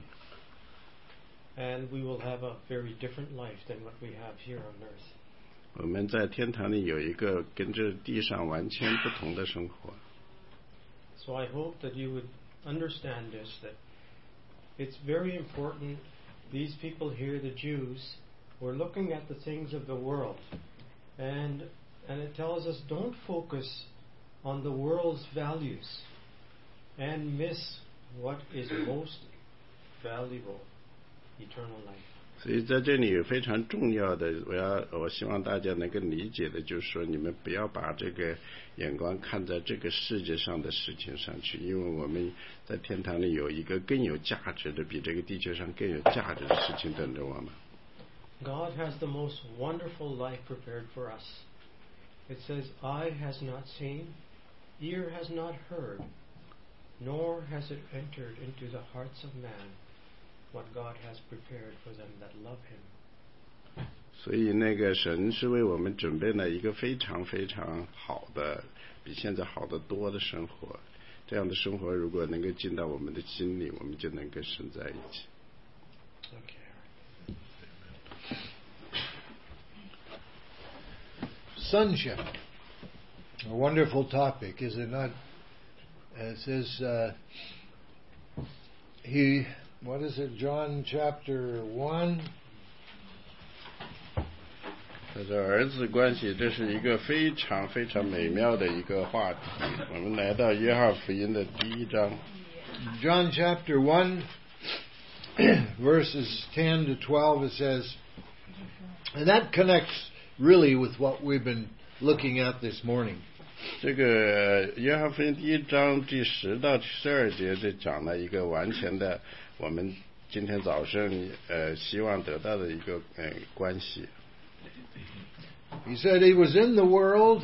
And we will have a very different life than what we have here on earth. 我们在天堂里有一个跟这地上完全不同的生活。 So I hope that you would understand this, that it's very important. These people here, the Jews, were looking at the things of the world. And, and it tells us don't focus on the world's values and miss what is most valuable, eternal life. 所以在这里有非常重要的，我要我希望大家能够理解的，就是说你们不要把这个眼光看在这个世界上的事情上去，因为我们在天堂里有一个更有价值的，比这个地球上更有价值的事情等着我们。 God has the most wonderful life prepared for us. It says, "Eye has not seen, ear has not heard, nor has it entered into the hearts of man what God has prepared for them that love Him." 所以那个神是为我们准备了一个非常非常好的，比现在好得多的生活。这样的生活如果能够进到我们的心里，我们就能跟神在一起。 Okay. Sonship, a wonderful topic, is it not? It says uh, he. What is it? John chapter one. 这个儿子关系，这是一个非常非常美妙的一个话题。我们来到约翰福音的第一章。 John chapter one, verses ten to twelve. It says, and that connects really with what we've been looking at this morning. 这个约翰福音第一章第十到十二节，这讲了一个完全的我们今天早上呃希望得到的一个呃关系。 He said he was in the world,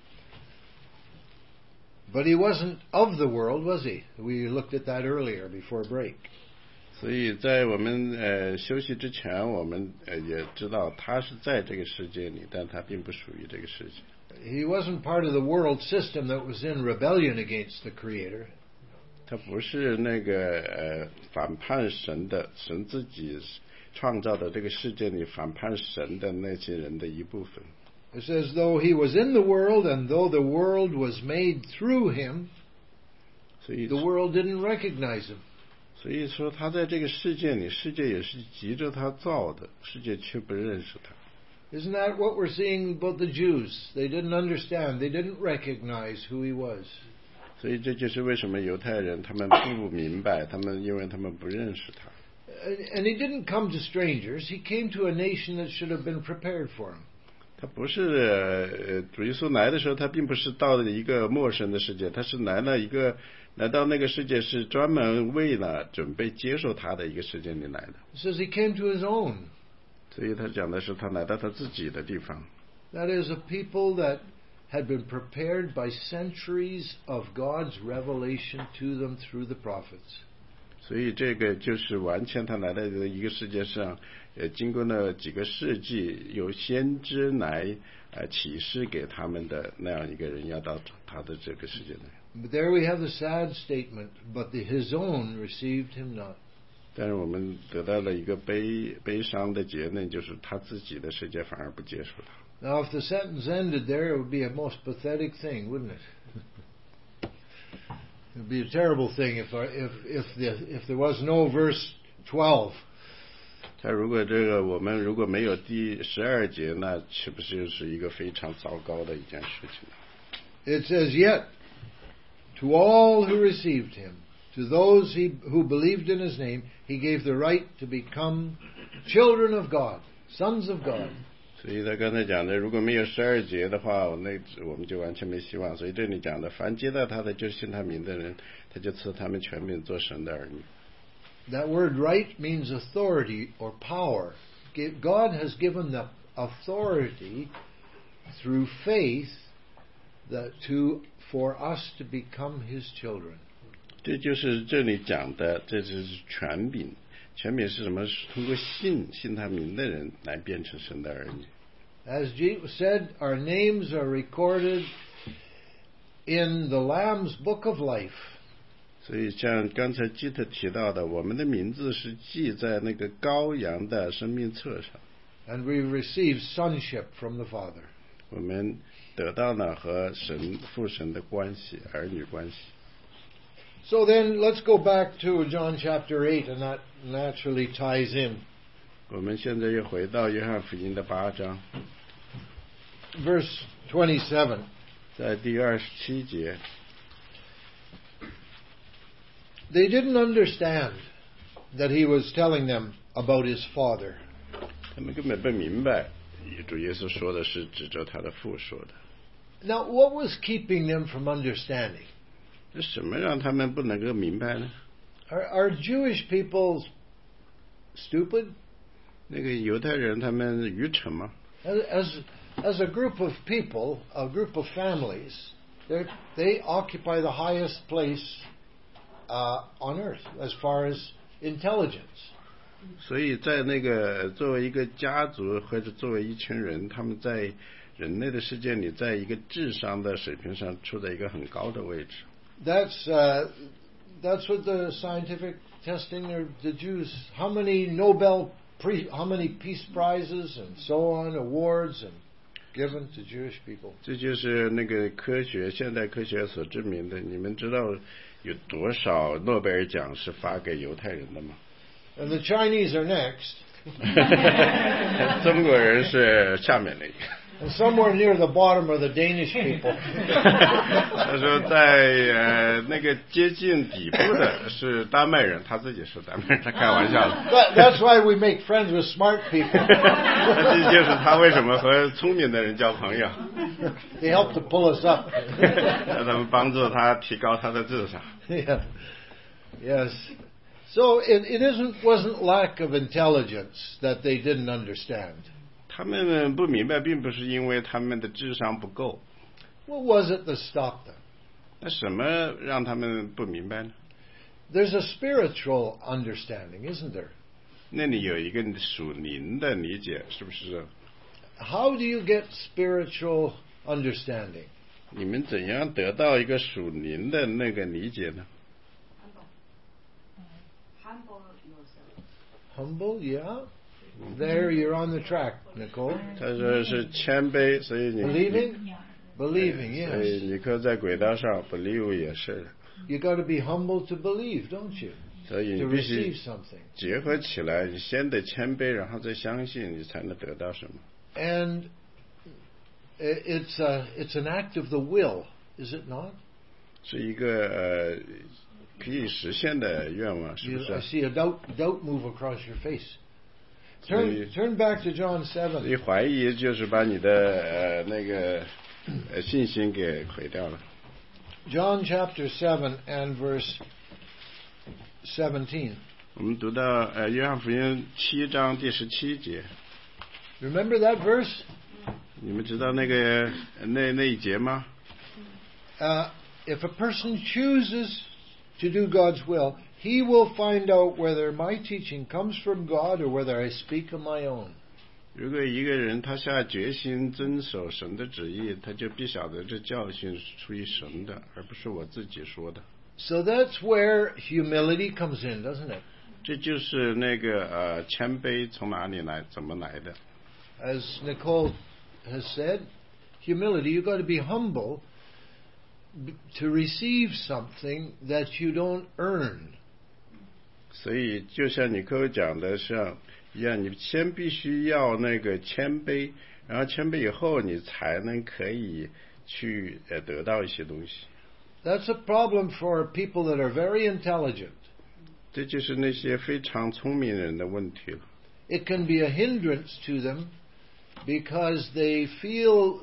but he wasn't of the world, was he? We looked at that earlier before break. 所以在我们呃休息之前，我们呃也知道他是在这个世界里，但他并不属于这个世界。 He wasn't part of the world system that was in rebellion against the Creator. 他不是那个呃反叛神的，神自己创造的这个世界里反叛神的那些人的一部分。 It says, though he was in the world, and though the world was made through him, the world didn't recognize him. 所以说他在这个世界里，世界也是藉着他造的，世界却不认识他。 Isn't that what we're seeing about the Jews? They didn't understand. They didn't recognize who he was. 所以这就是为什么犹太人他们不明白，他们因为他们不认识他。 And he didn't come to strangers. He came to a nation that should have been prepared for him. 他不是呃，主耶稣来的时候，他并不是到了一个陌生的世界，他是来了一个来到那个世界是专门为了准备接受他的一个世界里来的。 It says he came to his own. 所以他讲的是他来到他自己的地方。 That is a people that had been prepared by centuries of God's revelation to them through the prophets. 所以这个就是完全他来到一个世界上，呃，经过了几个世纪，由先知来呃启示给他们的那样一个人，要到他的这个世界来。 But there we have the sad statement, but the, his own received him not. 但是我们得到了一个悲悲伤的结论，就是他自己的世界反而不接受他。 Now, if the sentence ended there, it would be a most pathetic thing, wouldn't it? It would be a terrible thing if if if the, if there was no verse twelve. 他如果这个我们如果没有第十二节，那岂不是是一个非常糟糕的一件事情？ It says, "Yet to all who received him, to those he, who believed in his name, he gave the right to become children of God, sons of God." 所以他刚才讲的，如果没有十二节的话，那我们就完全没希望。所以这里讲的，凡接待他的，就信他名的人，他就赐他们全名做神的儿女。 That word "right" means authority or power. God has given the authority through faith that to for us to become His children. 这就是这里讲的，这就是权柄。权柄是什么？是通过信信他名的人来变成神的儿女。 As Jesus said, our names are recorded in the Lamb's Book of Life. 所以像刚才基特提到的，我们的名字是记在那个羔羊的生命册上。 And we receive sonship from the Father. 我们得到了和神父神的关系，儿女关系。 So then, let's go back to John chapter eight, and that naturally ties in. 我们现在又回到约翰福音的八章。 Verse twenty-seven. 在第二十七节。 They didn't understand that he was telling them about his Father. 他们根本不明白，主耶稣说的是指着他的父说的。 Now, what was keeping them from understanding? 这什么让他们不能够明白呢？ Are, are Jewish people stupid? 那个犹太人他们愚蠢吗？ As as a group of people, a group of families, they occupy the highest place uh, on earth as far as intelligence. 所以在那个作为一个家族或者作为一群人，他们在人类的世界里，在一个智商的水平上处在一个很高的位置。 That's uh, that's what the scientific testing of the Jews. How many Nobel pre, how many peace prizes and so on awards and given to Jewish people. 这就是那个科学现代科学所证明的。你们知道有多少诺贝尔奖是发给犹太人的吗？ And the Chinese are next. 中国人是下面那个。 And somewhere near the bottom are the Danish people. 他说在呃那个接近底部的是丹麦人，他自己是丹麦人，他开玩笑的。 That, that's why we make friends with smart people. 这就是他为什么和聪明的人交朋友。 They help to pull us up. 让他们帮助他提高他的智商。 Yeah. Yes. So it, it isn't wasn't lack of intelligence that they didn't understand. 他们不明白，并不是因为他们的智商不够。 What was it that stopped them? 那什么让他们不明白呢？ There's a spiritual understanding, isn't there? 那里有一个属灵的理解，是不是？ How do you get spiritual understanding? 你们怎样得到一个属灵的那个理解呢？ Humble yourself. Humble, yeah. There you're on the track, Nicole. 他说是谦卑，所以你 Believing? Believing, 所以 yes. 尼克在轨道上 believe 也是， You got to be humble to believe, don't you? 所以你 To 必须 receive something. 结合起来，你先得谦卑，然后再相信，你才能得到什么。 And it's a, it's an act of the will, is it not? 是一个呃可以实现的愿望，是不 You, 是 I see a doubt, doubt move across your face. Turn, turn back to John 所 seven. 以怀疑就是把你的呃那个呃信心给毁掉了。 John chapter seven and verse seventeen. 我们读到呃约翰福音七章第十七节， Remember that verse? 你们知道那个那那一节吗？ Uh, if a person chooses to do God's will, he will find out whether my teaching comes from God or whether I speak of my own. 如果一个人他下决心遵守神的旨意，他就必晓得这教训是出于神的，而不是我自己说的。 So that's where humility comes in, doesn't it? 这就是那个呃谦卑从哪里来，怎么来的？ As Nicole has said, humility, you've got to be humble to receive something that you don't earn. 所以就像你跟我讲的像一样，你先必须要那个谦卑，然后谦卑以后，你才能可以去呃得到一些东西。 That's a problem for people that are very intelligent. 这就是那些非常聪明人的问题了。 It can be a hindrance to them because they feel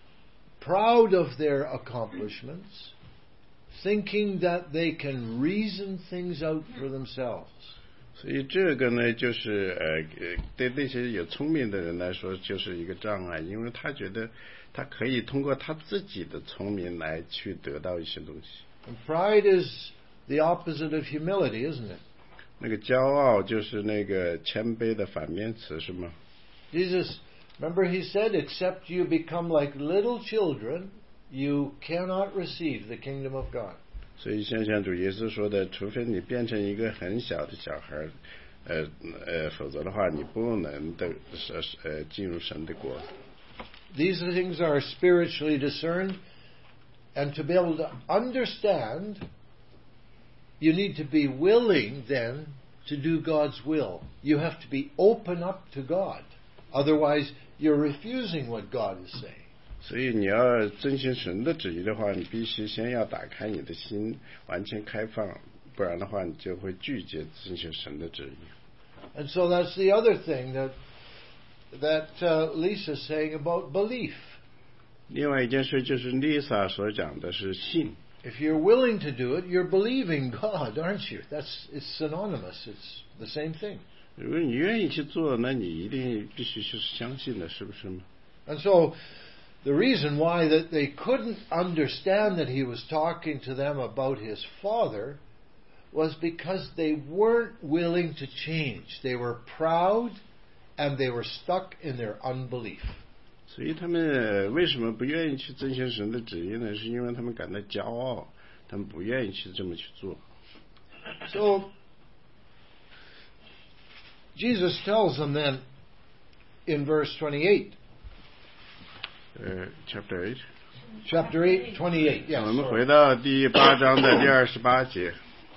proud of their accomplishments, thinking that they can reason things out for themselves. 所以这个呢，就是呃，对那些有聪明的人来说，就是一个障碍，因为他觉得他可以通过他自己的聪明来去得到一些东西。 And pride is the opposite of humility, isn't it? 那个骄傲就是那个谦卑的反面词，是吗？ Jesus, remember he said, except you become like little children, you cannot receive the kingdom of God. 所以像像主耶稣说的，除非你变成一个很小的小孩，呃呃，否则的话你不能的呃进入神的国。 These things are spiritually discerned, and to be able to understand, you need to be willing then to do God's will. You have to be open up to God. Otherwise, you're refusing what God is saying. 所以你要遵循神的旨意的话，你必须先要打开你的心，完全开放，不然的话，你就会拒绝遵循神的旨意。 And so that's the other thing that that uh, Lisa's saying about belief. 另外一件事就是 Lisa 所讲的是信。 If you're willing to do it, you're believing God, aren't you? That's it's synonymous. It's the same thing. 如果你愿意去做，那你一定必须是相信的，是不是吗？ And so, the reason why that they couldn't understand that he was talking to them about his father was because they weren't willing to change. They were proud and they were stuck in their unbelief. 所以他们为什么不愿意去遵循神的旨意呢？是因为他们感到骄傲，他们不愿意去这么去做。 So, Jesus tells them then in verse twenty-eight. Uh, chapter eight. Chapter eight, twenty-eight. Yes. 我们回到第八章的第二十八节。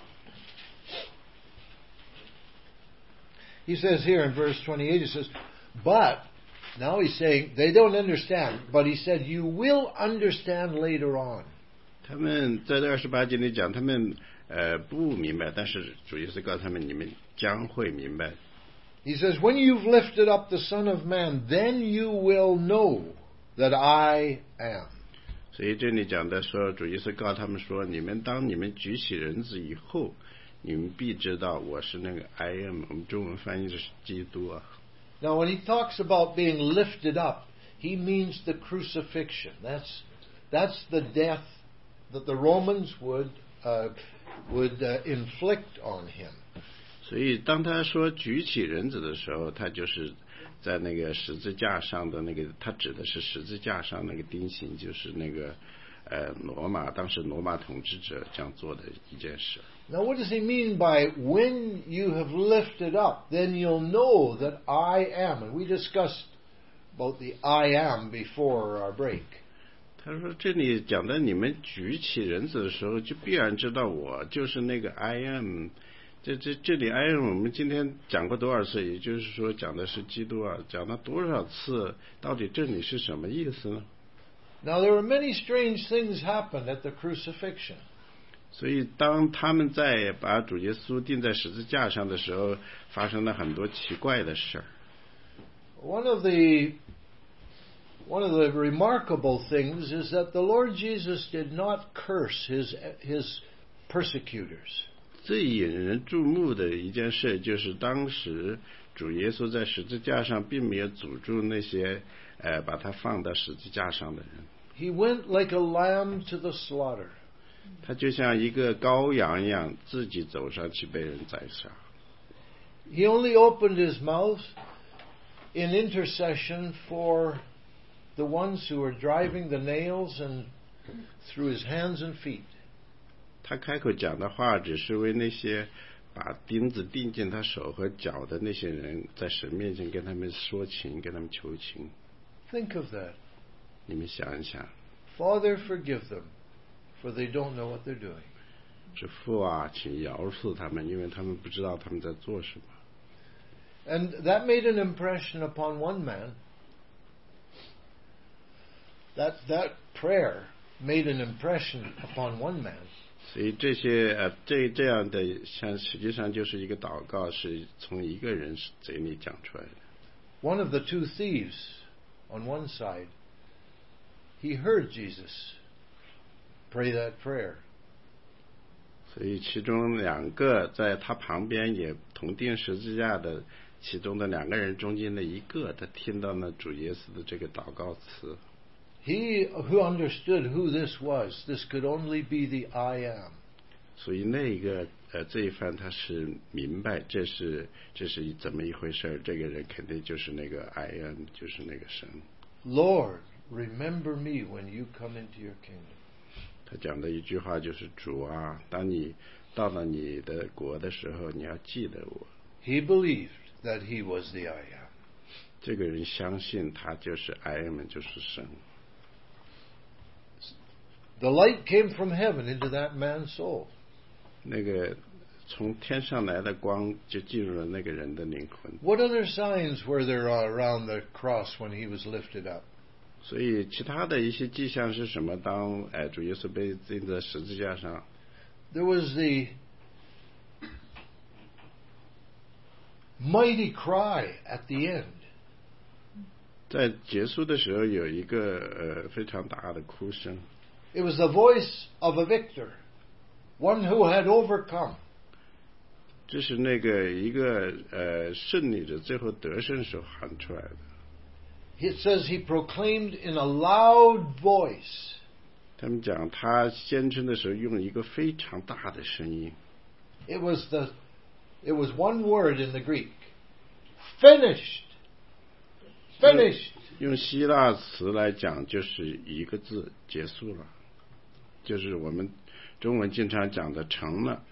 He says here in verse twenty-eight, he says, but, now he's saying, they don't understand, but he said, you will understand later on. 他们在这二十八节里讲，他们呃不明白，但是主耶稣告诉他们，你们将会明白。 He says, when you've lifted up the Son of Man, then you will know that I am. 所以这里讲的说，主耶稣告诉他们说，你们当你们举起人子以后，你们必知道我是那个 I am。我们中文翻译的是基督啊。 Now, when he talks about being lifted up, he means the crucifixion. That's that's the death that the Romans would uh, would uh, inflict on him. 所以当他说举起人子的时候，他就是在那个十字架上的那个，他指的是十字架上那个钉刑，就是那个呃罗马当时罗马统治者这样做的一件事。 Now, what does he mean by when you have lifted up, then you'll know that I am? And we discussed about the I am before our break. 他说这里讲的你们举起人子的时候，就必然知道我就是那个 I am。这这这里 I am 我们今天讲过多少次？也就是说讲的是基督啊，讲了多少次？到底这里是什么意思呢？ Now there were many strange things happened at the crucifixion. 所以当他们在把主耶稣钉在十字架上的时候，发生了很多奇怪的事儿。 One of the one of the remarkable things is that the Lord Jesus did not curse his his persecutors. 最引人注目的一件事就是，当时主耶稣在十字架上并没有诅咒那些呃把他放到十字架上的人。 He went like a lamb to the slaughter. 他就像一个羔羊一样，自己走上去被人宰杀。 He only opened his mouth in intercession for the ones who were driving the nails and through his hands and feet. 他开口讲的话，只是为那些把钉子钉进他手和脚的那些人，在神面前跟他们说情，跟他们求情。 Think of that. 你们想一想。 Father, forgive them, for they don't know what they're doing. 是父啊，请饶恕他们，因为他们不知道他们在做什么。 And that made an impression upon one man. That that prayer made an impression upon one man. 所以这些呃这这样的像实际上就是一个祷告，是从一个人嘴里讲出来的。 One of the two thieves on one side, he heard Jesus pray that prayer. 所以其中两个在他旁边也同钉十字架的其中的两个人中间的一个，他听到了主耶稣的这个祷告词。 He who understood who this was, this could only be the I am. 所以那个呃这一番他是明白这是这是怎么一回事，这个人肯定就是那个 I am， 就是那个神。 Lord, remember me when you come into your kingdom. 他讲的一句话就是主啊，当你到了你的国的时候，你要记得我。 He believed that he was the I am. 这个人相信他就是 I am， 就是神。 The light came from heaven into that man's soul. 那个从天上来的光就进入了那个人的灵魂。 What other signs were there around the cross when he was lifted up? 所以其他的一些迹象是什么？当哎主耶稣被钉在十字架上 ，There was the mighty cry at the end. 在结束的时候有一个呃非常大的哭声。 It was the voice of a victor, one who had overcome. 这是那个一个呃胜利者最后得胜时候喊出来的。 It says he proclaimed in a loud voice. 他们讲他宣称的时候用一个非常大的声音。 It was the, it was one word in the Greek. Finished. Finished. 用希腊词来讲就是一个字，结束了。就是我们中文经常讲的成了。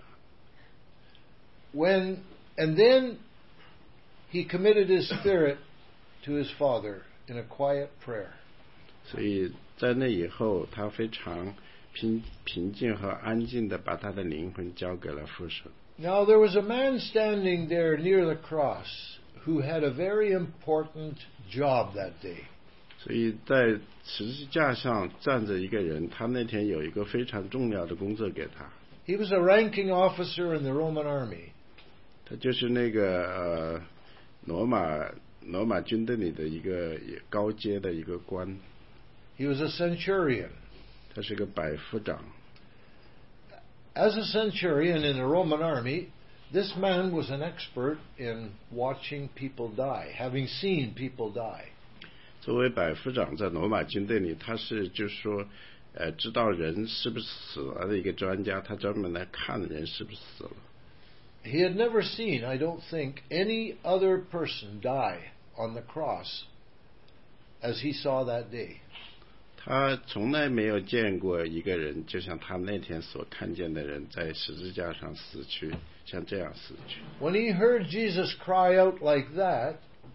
When and then he committed his spirit to his Father in a quiet prayer. 所以在那以后，他非常平平静和安静的把他的灵魂交给了父神。 Now there was a man standing there near the cross who had a very important job that day. 所以在十字架上站着一个人，他那天有一个非常重要的工作给他。 He was a ranking officer in the Roman army. 他就是那个呃罗马罗马军队里的一个高阶的一个官。 He was a centurion. 他是个百夫长。 As a centurion in the Roman army, this man was an expert in watching people die, having seen people die. 作为百夫长在罗马军队里，他是就是说，呃，知道人是不是死了的一个专家，他专门来看人是不是死了。 He had never seen, I don't think, any other person die on the cross as he saw that day. 他从来没有见过一个人，就像他那天所看见的人，在十字架上死去，像这样死去。 When he heard Jesus cry out like that,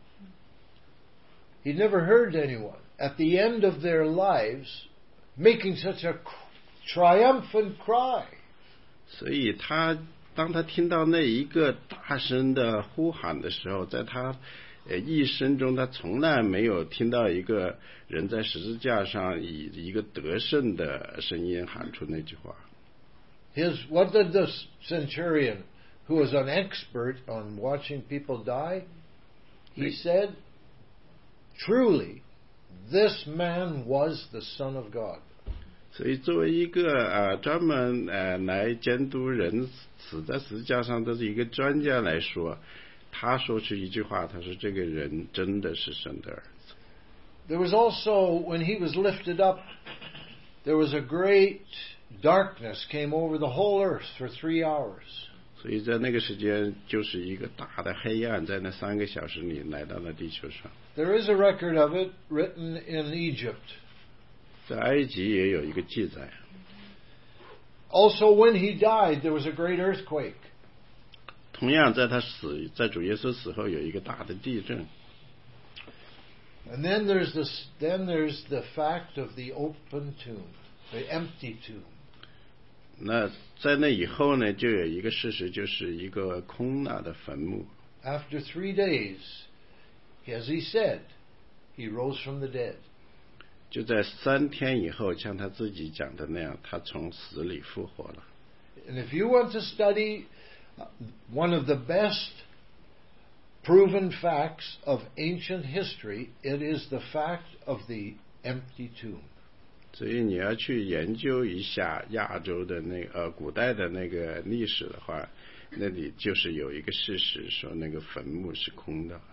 he never heard anyone at the end of their lives making such a triumphant cry. 所以他当他听到那一个大声的呼喊的时候，在他呃一生中，他从来没有听到一个人在十字架上以一个得胜的声音喊出那句话。 His what did the centurion, who was an expert on watching people die, he said, "Truly, this man was the Son of God." 所以作为一个呃专门呃来监督人死在十字架上的一个专家来说，他说出一句话，他说这个人真的是神的儿子。 There was also, when he was lifted up, there was a great darkness came over the whole earth for three hours. 所以在那个时间，就是一个大的黑暗，在那三个小时里来到了地球上。 There is a record of it written in Egypt. 在埃及也有一个记载。 Also, when he died, there was a great earthquake. 同样，在他死，在主耶稣死后，有一个大的地震。 And then there's this. Then there's the fact of the open tomb, the empty tomb. 那在那以后呢，就有一个事实，就是一个空了的坟墓。 After three days, as he said, he rose from the dead. 就在三天以后，像他自己讲的那样，他从死里复活了。 And if you want to study one of the best proven facts of ancient history, it is the fact of the empty tomb. 所以你要去研究一下亚洲的那呃古代的那个历史的话，那里就是有一个事实，说那个坟墓是空的。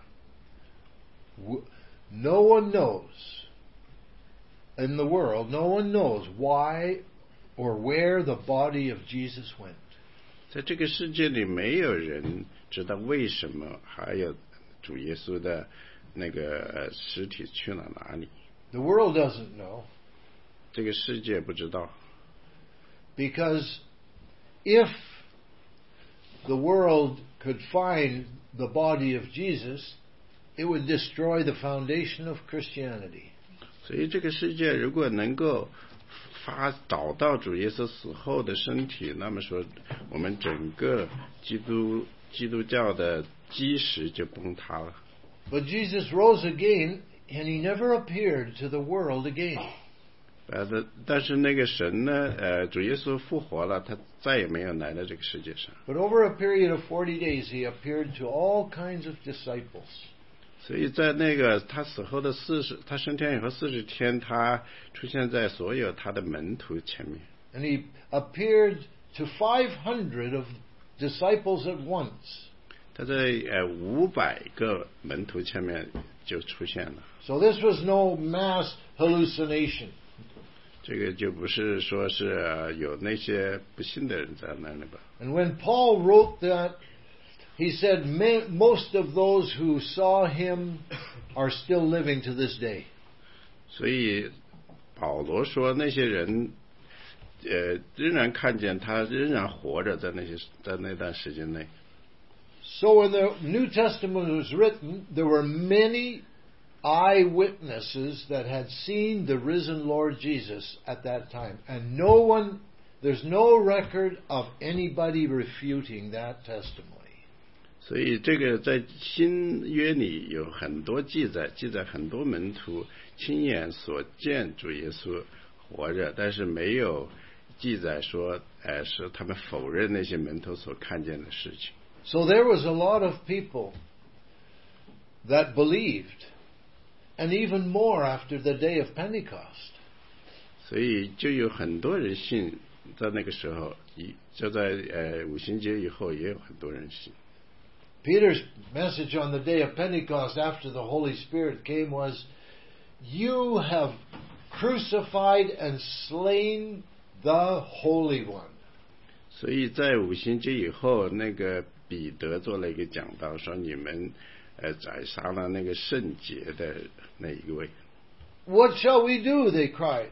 No one knows in the world, no one knows why or where the body of Jesus went. 在这个世界里，没有人知道为什么还有主耶稣的那个尸体去了哪里。 The world doesn't know. 这个世界不知道。 Because if the world could find the body of Jesus, it would destroy the foundation of Christianity. 所以这个世界如果能够发找到主耶稣死后的身体，那么说我们整个基督基督教的基石就崩塌了。 But Jesus rose again, and he never appeared to the world again. 呃，但是那个神呢，呃，主耶稣复活了，他再也没有来到这个世界上。 But over a period of forty days, he appeared to all kinds of disciples. 所以在那个他死后的四十，他升天以后四十天，他出现在所有他的门徒前面。 And he appeared to five hundred of disciples at once. 他在呃五百个门徒前面就出现了。 So this was no mass hallucination. 这个就不是说是、呃、有那些不信的人在那里吧。 And when Paul wrote that, he said most of those who saw him are still living to this day. 所以保罗说那些人呃仍然看见他，仍然活着，在那些在那段时间内。 So when the New Testament was written, there were many eyewitnesses that had seen the risen Lord Jesus at that time. And no one, there's no record of anybody refuting that testimony. 所以这个在新约里有很多记载，记载很多门徒亲眼所见主耶稣活着，但是没有记载说，呃，是他们否认那些门徒所看见的事情。 So there was a lot of people that believed, and even more after the day of Pentecost. 所以就有很多人信，在那个时候，就在呃五旬节以后，也有很多人信。 Peter's message on the day of Pentecost after the Holy Spirit came was, "You have crucified and slain the Holy One." 所以在五旬节以后，那个彼得做了一个讲道，说你们呃宰杀了那个圣洁的那一位。 What shall we do? They cried.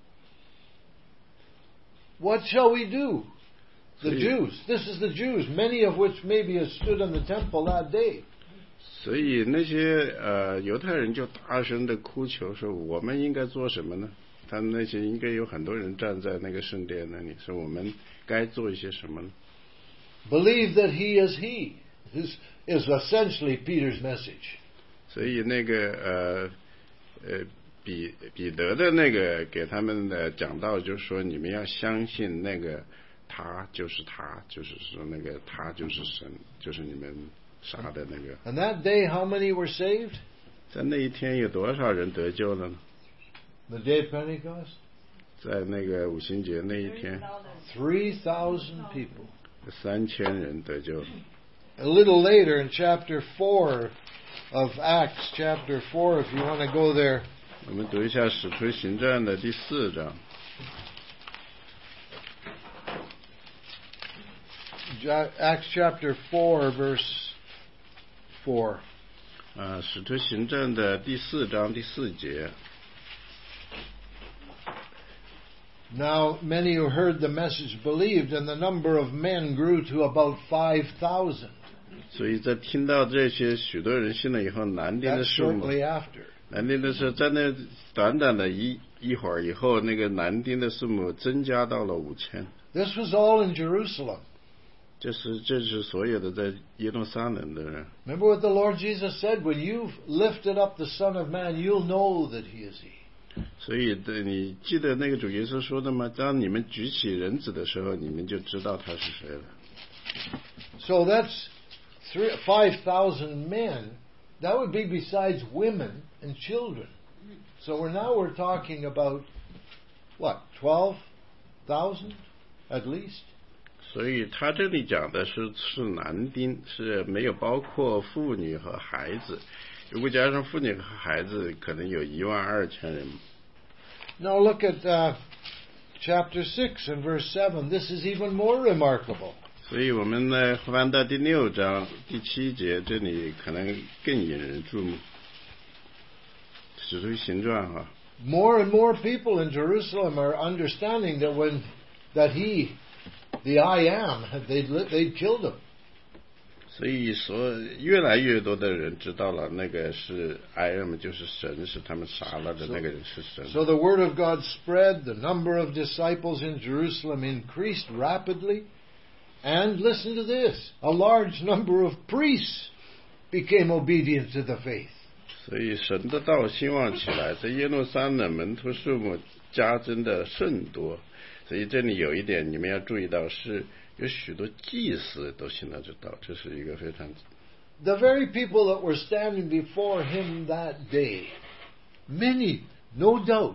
What shall we do? The Jews. This is the Jews, many of which maybe have stood in the temple that day. 所以那些呃犹太人就大声的哭求说：“我们应该做什么呢？”他们那些应该有很多人站在那个圣殿那里，说我们该做一些什么呢？ Believe that he is he. This is essentially Peter's message. 所以那个呃呃彼彼得的那个给他们的讲道就是说，你们要相信那个他就是他，就是说那个他就是神，就是你们杀的那个。 And that day, how many were saved? 在那一天有多少人得救了呢？ The day of Pentecost? 在那个五旬节那一天 Three thousand people. 三千人得救。 A little later in chapter four of Acts, chapter four, if you want to go there. 我们读一下《使徒行传》的第四章。 Acts chapter four, verse four. 啊，《使徒行传》的第四章第四节。 Now many who heard the message believed, and the number of men grew to about five thousand. 所以在听到这些许多人信了以后，男丁的 That's 数目， shortly after. 男丁的是在那短短的一一会儿以后，那个男丁的数目增加到了五千。 This was all in Jerusalem. 这是这是所有的在耶路撒冷的人。 Remember what the Lord Jesus said: "When you've lifted up the Son of Man, you'll know that He is He." 所以，对，你记得那个主耶稣说的吗？当你们举起人子的时候，你们就知道他是谁了。 So that's three, five thousand men. That would be besides women and children. So we're now we're talking about what, twelve thousand at least. 所以他这里讲的是是男丁，是没有包括妇女和孩子。如果加上妇女和孩子，可能有一万二千人。 Now look at uh, chapter six and verse seven. This is even more remarkable. 所以我们呢翻到第六章第七节，这里可能更引人注目。使徒行传哈。 More and more people in Jerusalem are understanding that when that he, the I am, they'd they'd killed him. 所以说，越来越多的人知道了那个是 I am， 就是神，是他们杀了的那个人是神。 So the word of God spread. The number of disciples in Jerusalem increased rapidly. And listen to this: a large number of priests became obedient to the faith. 所以神的道兴旺起来，在耶路撒冷门徒数目加增的甚多。所以这里有一点你们要注意到是。有许多祭司都信了这道，这是一个非常。 The very people that were standing before him that day, many, no doubt,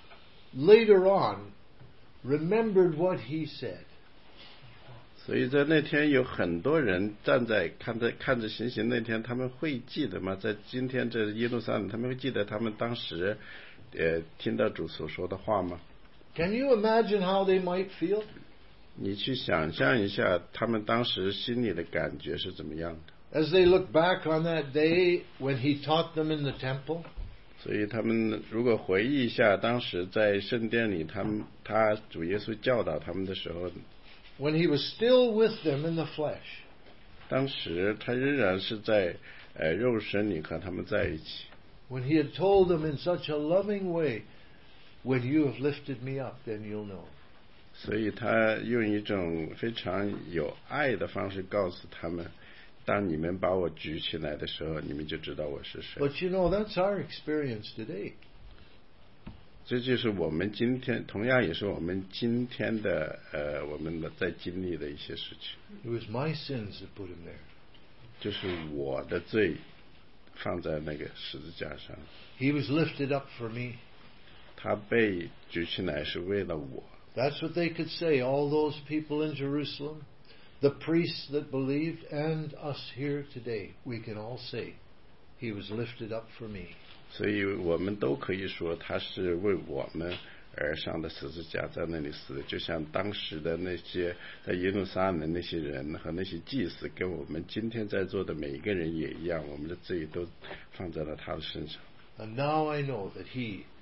later on, remembered what he said. 所以在那天有很多人站在看着看着行刑那天，他们会记得吗？在今天这耶路撒冷，他们会记得他们当时，呃，听到主所说的话吗 ？Can you imagine how they might feel? 你去想象一下，他们当时心里的感觉是怎么样的 ？As they look back on that day when he taught them in the temple， 所以他们如果回忆一下当时在圣殿里，他们他主耶稣教导他们的时候 ，when he was still with them in the flesh， 当时他仍然是在呃肉身里和他们在一起。 When he had told them in such a loving way, "When you have lifted me up, then you'll know." 所以他用一种非常有爱的方式告诉他们，当你们把我举起来的时候，你们就知道我是谁。 But you know, that's our experience today. 这就是我们今天，同样也是我们今天的呃，我们的在经历的一些事情。 It was my sins that put him there. 就是我的罪放在那个十字架上。 He was lifted up for me. 他被举起来是为了我。 That's what they could say, all those people in Jerusalem, the priests that believed, and us here today. We can all say, He was lifted up for me. 所以我们都可以说，他是为我们而上的十字架，在那里死。就像当时的那些在耶路撒冷那些人和那些祭司，跟我们今天在座的每一个人也一样，我们的罪都放在了他的身上。 And now I know that He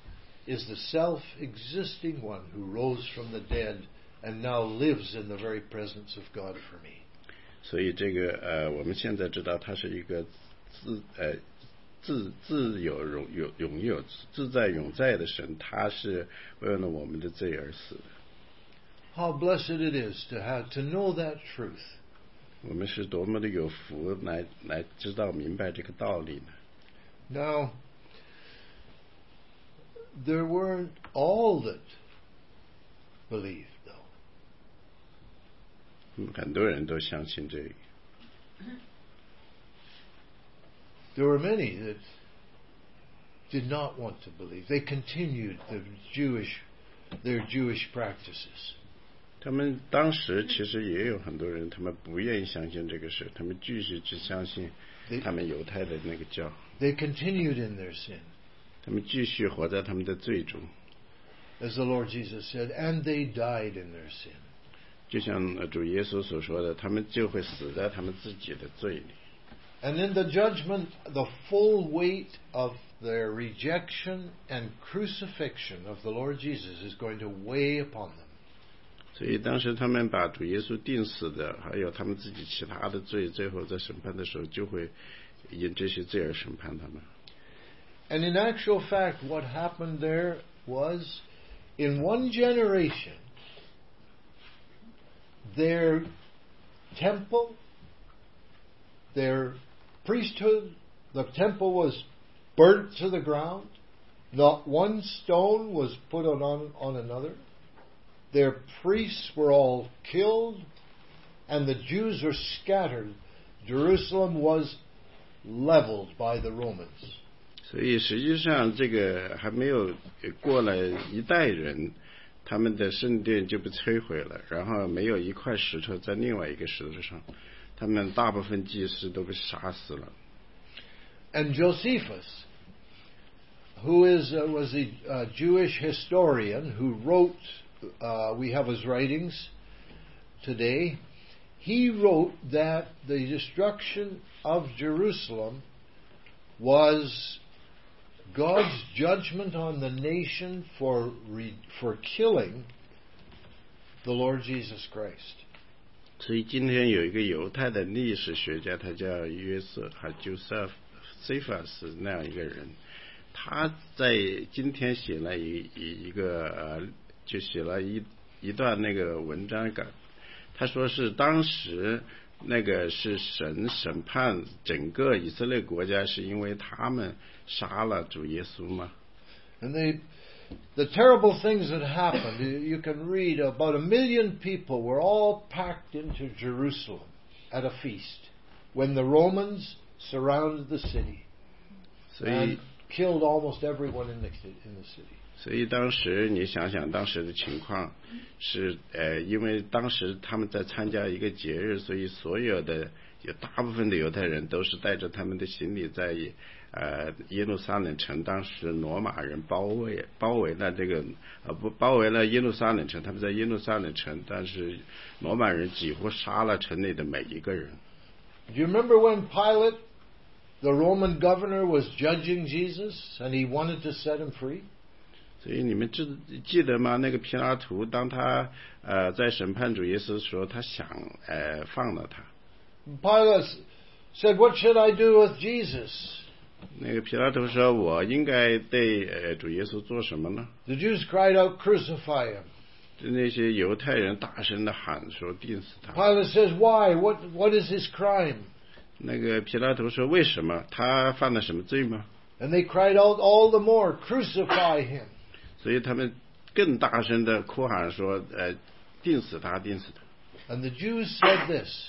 is the self-existing one who rose from the dead and now lives in the very presence of God for me. 所以这个呃，我们现在知道他是一个自呃自自有永有永有自在永在的神，他是为了我们的罪而死的。 How blessed it is to have to know that truth. 我们是多么的有福来来知道明白这个道理呢？ Now, there weren't all that believed, though. 很多人都相信这个。 There were many that did not want to believe. They continued the Jewish, their Jewish practices. 他们当时其实也有很多人，他们不愿意相信这个事，他们继续只相信他们犹太的那个教。 They continued in their sin. 他们继续活在他们的罪中。 As the Lord Jesus said, and they died in their sin. 就像主耶稣所说的，他们就会死在他们自己的罪里。 And in the judgment, the full weight of their rejection and crucifixion of the Lord Jesus is going to weigh upon them. 所以当时他们把主耶稣钉死的，还有他们自己其他的罪，最后在审判的时候就会因这些罪而审判他们。 And in actual fact, what happened there was, in one generation, their temple, their priesthood, the temple was burnt to the ground. Not one stone was put on, on, on another. Their priests were all killed, and the Jews were scattered. Jerusalem was leveled by the Romans. 所以实际上这个还没有过了一代人，他们的圣殿就被摧毁了，然后没有一块石头在另外一个石头上，他们大部分祭司都被杀死了。 And Josephus, who is uh, was a uh, Jewish historian who wrote, uh, we have his writings today. He wrote that the destruction of Jerusalem was God's judgment on the nation for re, for killing the Lord Jesus Christ. 所以今天有一个犹太的历史学家，他叫约瑟还 Joseph Cephas 那样一个人，他在今天写了一一个呃，就写了一一段那个文章感，他说是当时那个是神审判整个以色列国家，是因为他们杀了主耶稣吗？ And they, the terrible things that happened, you can read about a million people were all packed into Jerusalem at a feast when the Romans surrounded the city and killed almost everyone in the, in the city. 所以当时你想想当时的情况是呃，因为当时他们在参加一个节日，所以所有的有大部分的犹太人都是带着他们的行李在呃耶路撒冷城，当时罗马人包围包围了这个呃不包围了耶路撒冷城，他们在耶路撒冷城，但是罗马人几乎杀了城里的每一个人。 Do you remember when Pilate, the Roman governor, was judging Jesus and he wanted to set him free? 所以你们记记得吗？那个皮拉图当他呃在审判主耶稣的时候，他想呃放了他。 Pilate said, "What should I do with Jesus?" 那个皮拉图说：“我应该对呃主耶稣做什么呢？” The Jews cried out, "Crucify him!" 那些犹太人大声的喊说：“钉死他！” Pilate says, "Why? What? What is his crime?" 那个皮拉图说：“为什么？他犯了什么罪吗？” And they cried out all the more, "Crucify him!" 所以他们更大声的哭喊说：“呃，钉死他，钉死他！” And the Jews said this,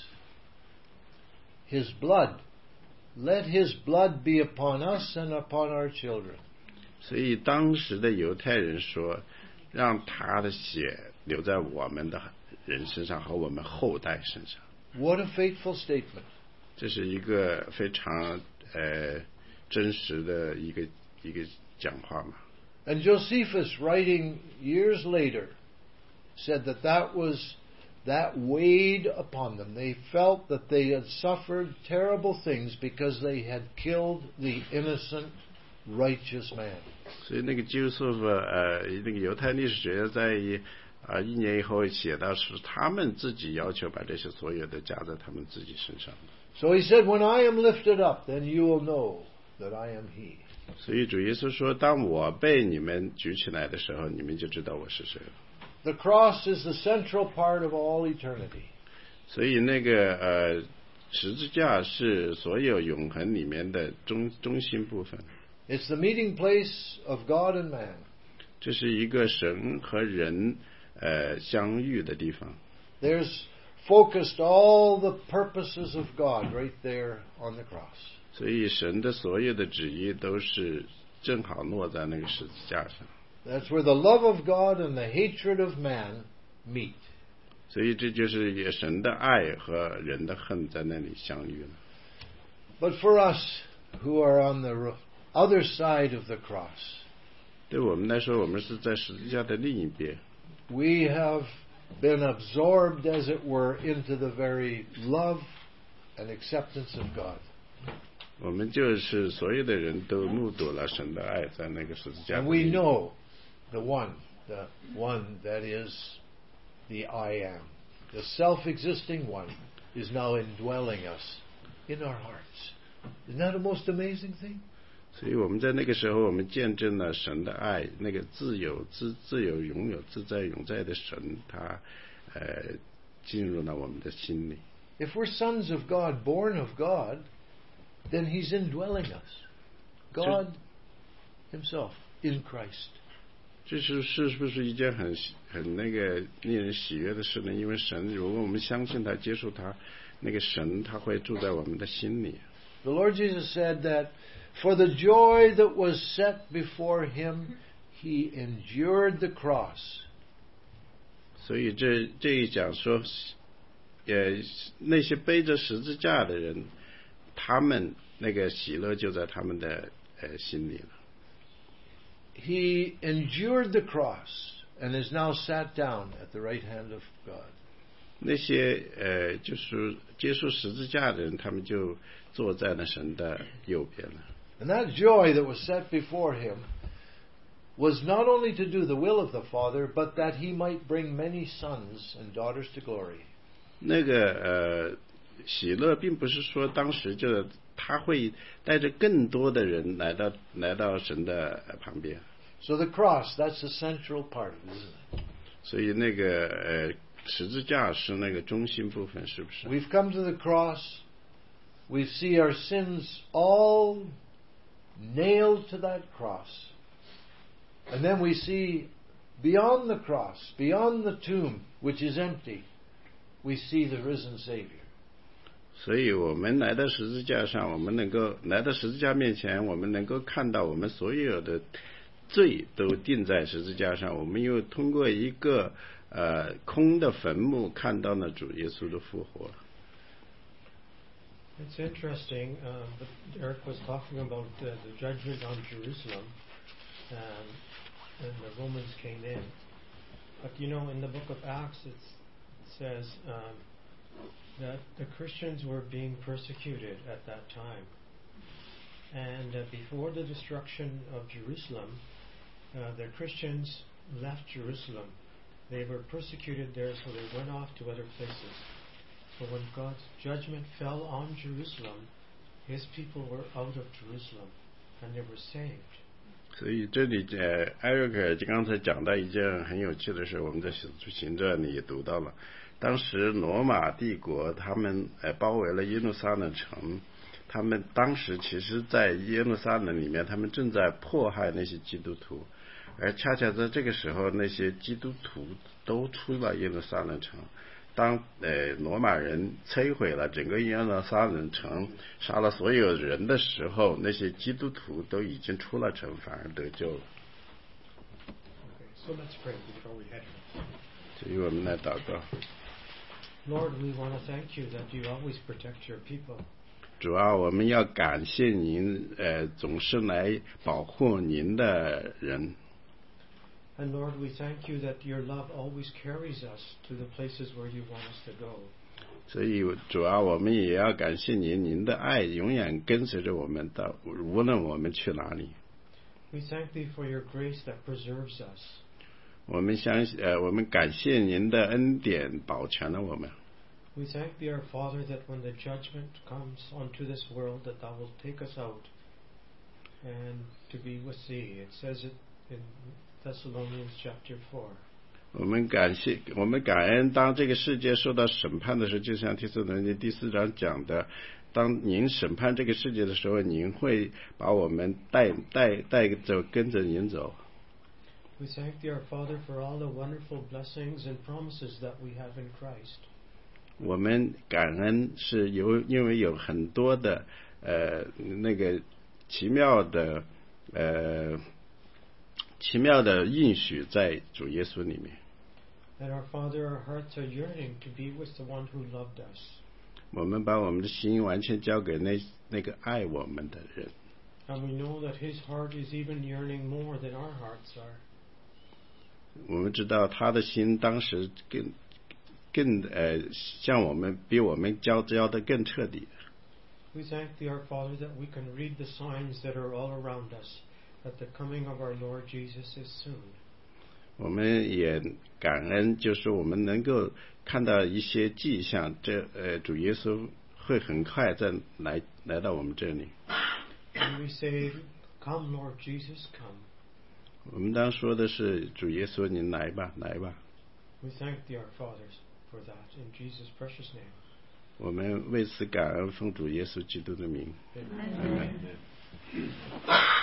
"His blood, let his blood be upon us and upon our children." 所以当时的犹太人说：“让他的血流在我们的人身上和我们后代身上。” What a fateful statement! 这是一个非常呃真实的一个一个讲话嘛。 And Josephus, writing years later, said that that was that weighed upon them. They felt that they had suffered terrible things because they had killed the innocent righteous man. 所以那个救赎呃，那个犹太历史学家在啊一年以后写到是他们自己要求把这些所有的加在他们自己身上。 So he said, "When I am lifted up, then you will know that I am He." 所以主耶稣说，当我被你们举起来的时候，你们就知道我是谁了。 The cross is the central part of all eternity. 所以那个呃，十字架是所有永恒里面的中中心部分。 It's the meeting place of God and man. 这是一个神和人呃相遇的地方。 There's focused all the purposes of God right there on the cross. 所以神的所有的旨意都是正好落在那个十字架上。 That's where the love of God and the hatred of man meet. 所以这就是神的爱和人的恨在那里相遇了。 But for us who are on the other side of the cross, 对我们来说，我们是在十字架的另一边。 We have been absorbed, as it were, into the very love and acceptance of God. 我们就是所有的人都目睹了神的爱在那个十字架。 And we know the one, the one that is the I am, the self-existing one, is now indwelling us in our hearts. Isn't that a most amazing thing? 所以我们在那个时候，我们见证了神的爱，那个自由、自自由、拥有、自在、永在的神，他呃进入了我们的心里。 If we're sons of God, born of God, then He's indwelling us. God Himself in Christ. 这是是不是一件很很那个令人喜悦的事呢？因为神，如果我们相信他、接受他，那个神他会住在我们的心里。 The Lord Jesus said that for the joy that was set before Him, He endured the cross. 所以这这一讲说，呃，那些背着十字架的人，他们那个喜乐就在他们的呃心里了。 He endured the cross and is now sat down at the right hand of God. 那些呃，就是接受十字架的人，他们就坐在了神的右边了。 And that joy that was set before him was not only to do the will of the Father, but that he might bring many sons and daughters to glory. 那个呃，喜乐并不是说当时就他会带着更多的人来到来到神的旁边。 So the cross, that's the central part, isn't it? 所以那个呃，十字架是那个中心部分，是不是 ？We've come to the cross. We see our sins all nailed to that cross. And then we see beyond the cross, beyond the tomb, which is empty, we see the risen Savior. 所以我们来到十字架上，我们能够来到十字架面前，我们能够看到我们所有的罪都钉在十字架上。我们又通过一个呃空的坟墓，看到了主耶稣的复活。 It's interesting, uh, but Eric was talking about uh, the judgment on Jerusalem, um, and the Romans came in. But you know, in the book of Acts, it's, it says um, that the Christians were being persecuted at that time. And uh, before the destruction of Jerusalem, uh, the Christians left Jerusalem. They were persecuted there, so they went off to other places. But when God's judgment fell on Jerusalem, His people were out of Jerusalem, and they were saved. 所以这里呃，艾瑞克刚才讲到一件很有趣的事，我们在《使徒行传》里也读到了。当时罗马帝国他们呃包围了耶路撒冷城，他们当时其实在耶路撒冷里面，他们正在迫害那些基督徒，而恰恰在这个时候，那些基督徒都出了耶路撒冷城。当呃罗马人摧毁了整个耶路撒冷城，杀了所有人的时候，那些基督徒都已经出了城，反而得救了。 Okay, so let's pray before we head out. 所以我们来祷告。 Lord, we want to thank you that you always protect your people. 主啊，我们要感谢您，呃，总是来保护您的人。 And Lord, we thank you that your love always carries us to the places where you want us to go. 所以主啊，我们也要感谢您，您的爱永远跟随着我们到，无论我们去哪里。 We thank Thee for Your grace that preserves us. 我们相呃，我们感谢您的恩典保全了我们。 We thank Thee, our Father, that when the judgment comes onto this world, that Thou wilt take us out and to be with Thee. It says it in Thessalonians chapter four. 我们感谢，我们感恩，当这个世界受到审判的时候，就像提斯伦尼第四章讲的，当您审判这个世界的时候，您会把我们带带带着跟着您走。 We thank Thee, our Father, for all the wonderful blessings and promises that we have in Christ. 我们感恩是有，因为有很多的呃那个奇妙的呃奇妙的应许在主耶稣里面。 And our Father, our hearts are yearning to be with the one who loved us. 我们把我们的心完全交给那那个爱我们的人。 And we know that His heart is even yearning more than our hearts are. 我们知道他的心当时更更呃向我们比我们交交的更彻底。 We thank Thee, our Father, that we can read the signs that are all around us, that the coming of our Lord Jesus is soon. 我们也感恩，就是我们能够看到一些迹象，这呃主耶稣会很快再来来到我们这里。 And we say, "Come, Lord Jesus, come." 我们当说的是主耶稣，您来吧，来吧。 We thank Thee, our Father, for that in Jesus' precious name. 我们为此感恩，奉主耶稣基督的名。 Amen. Amen.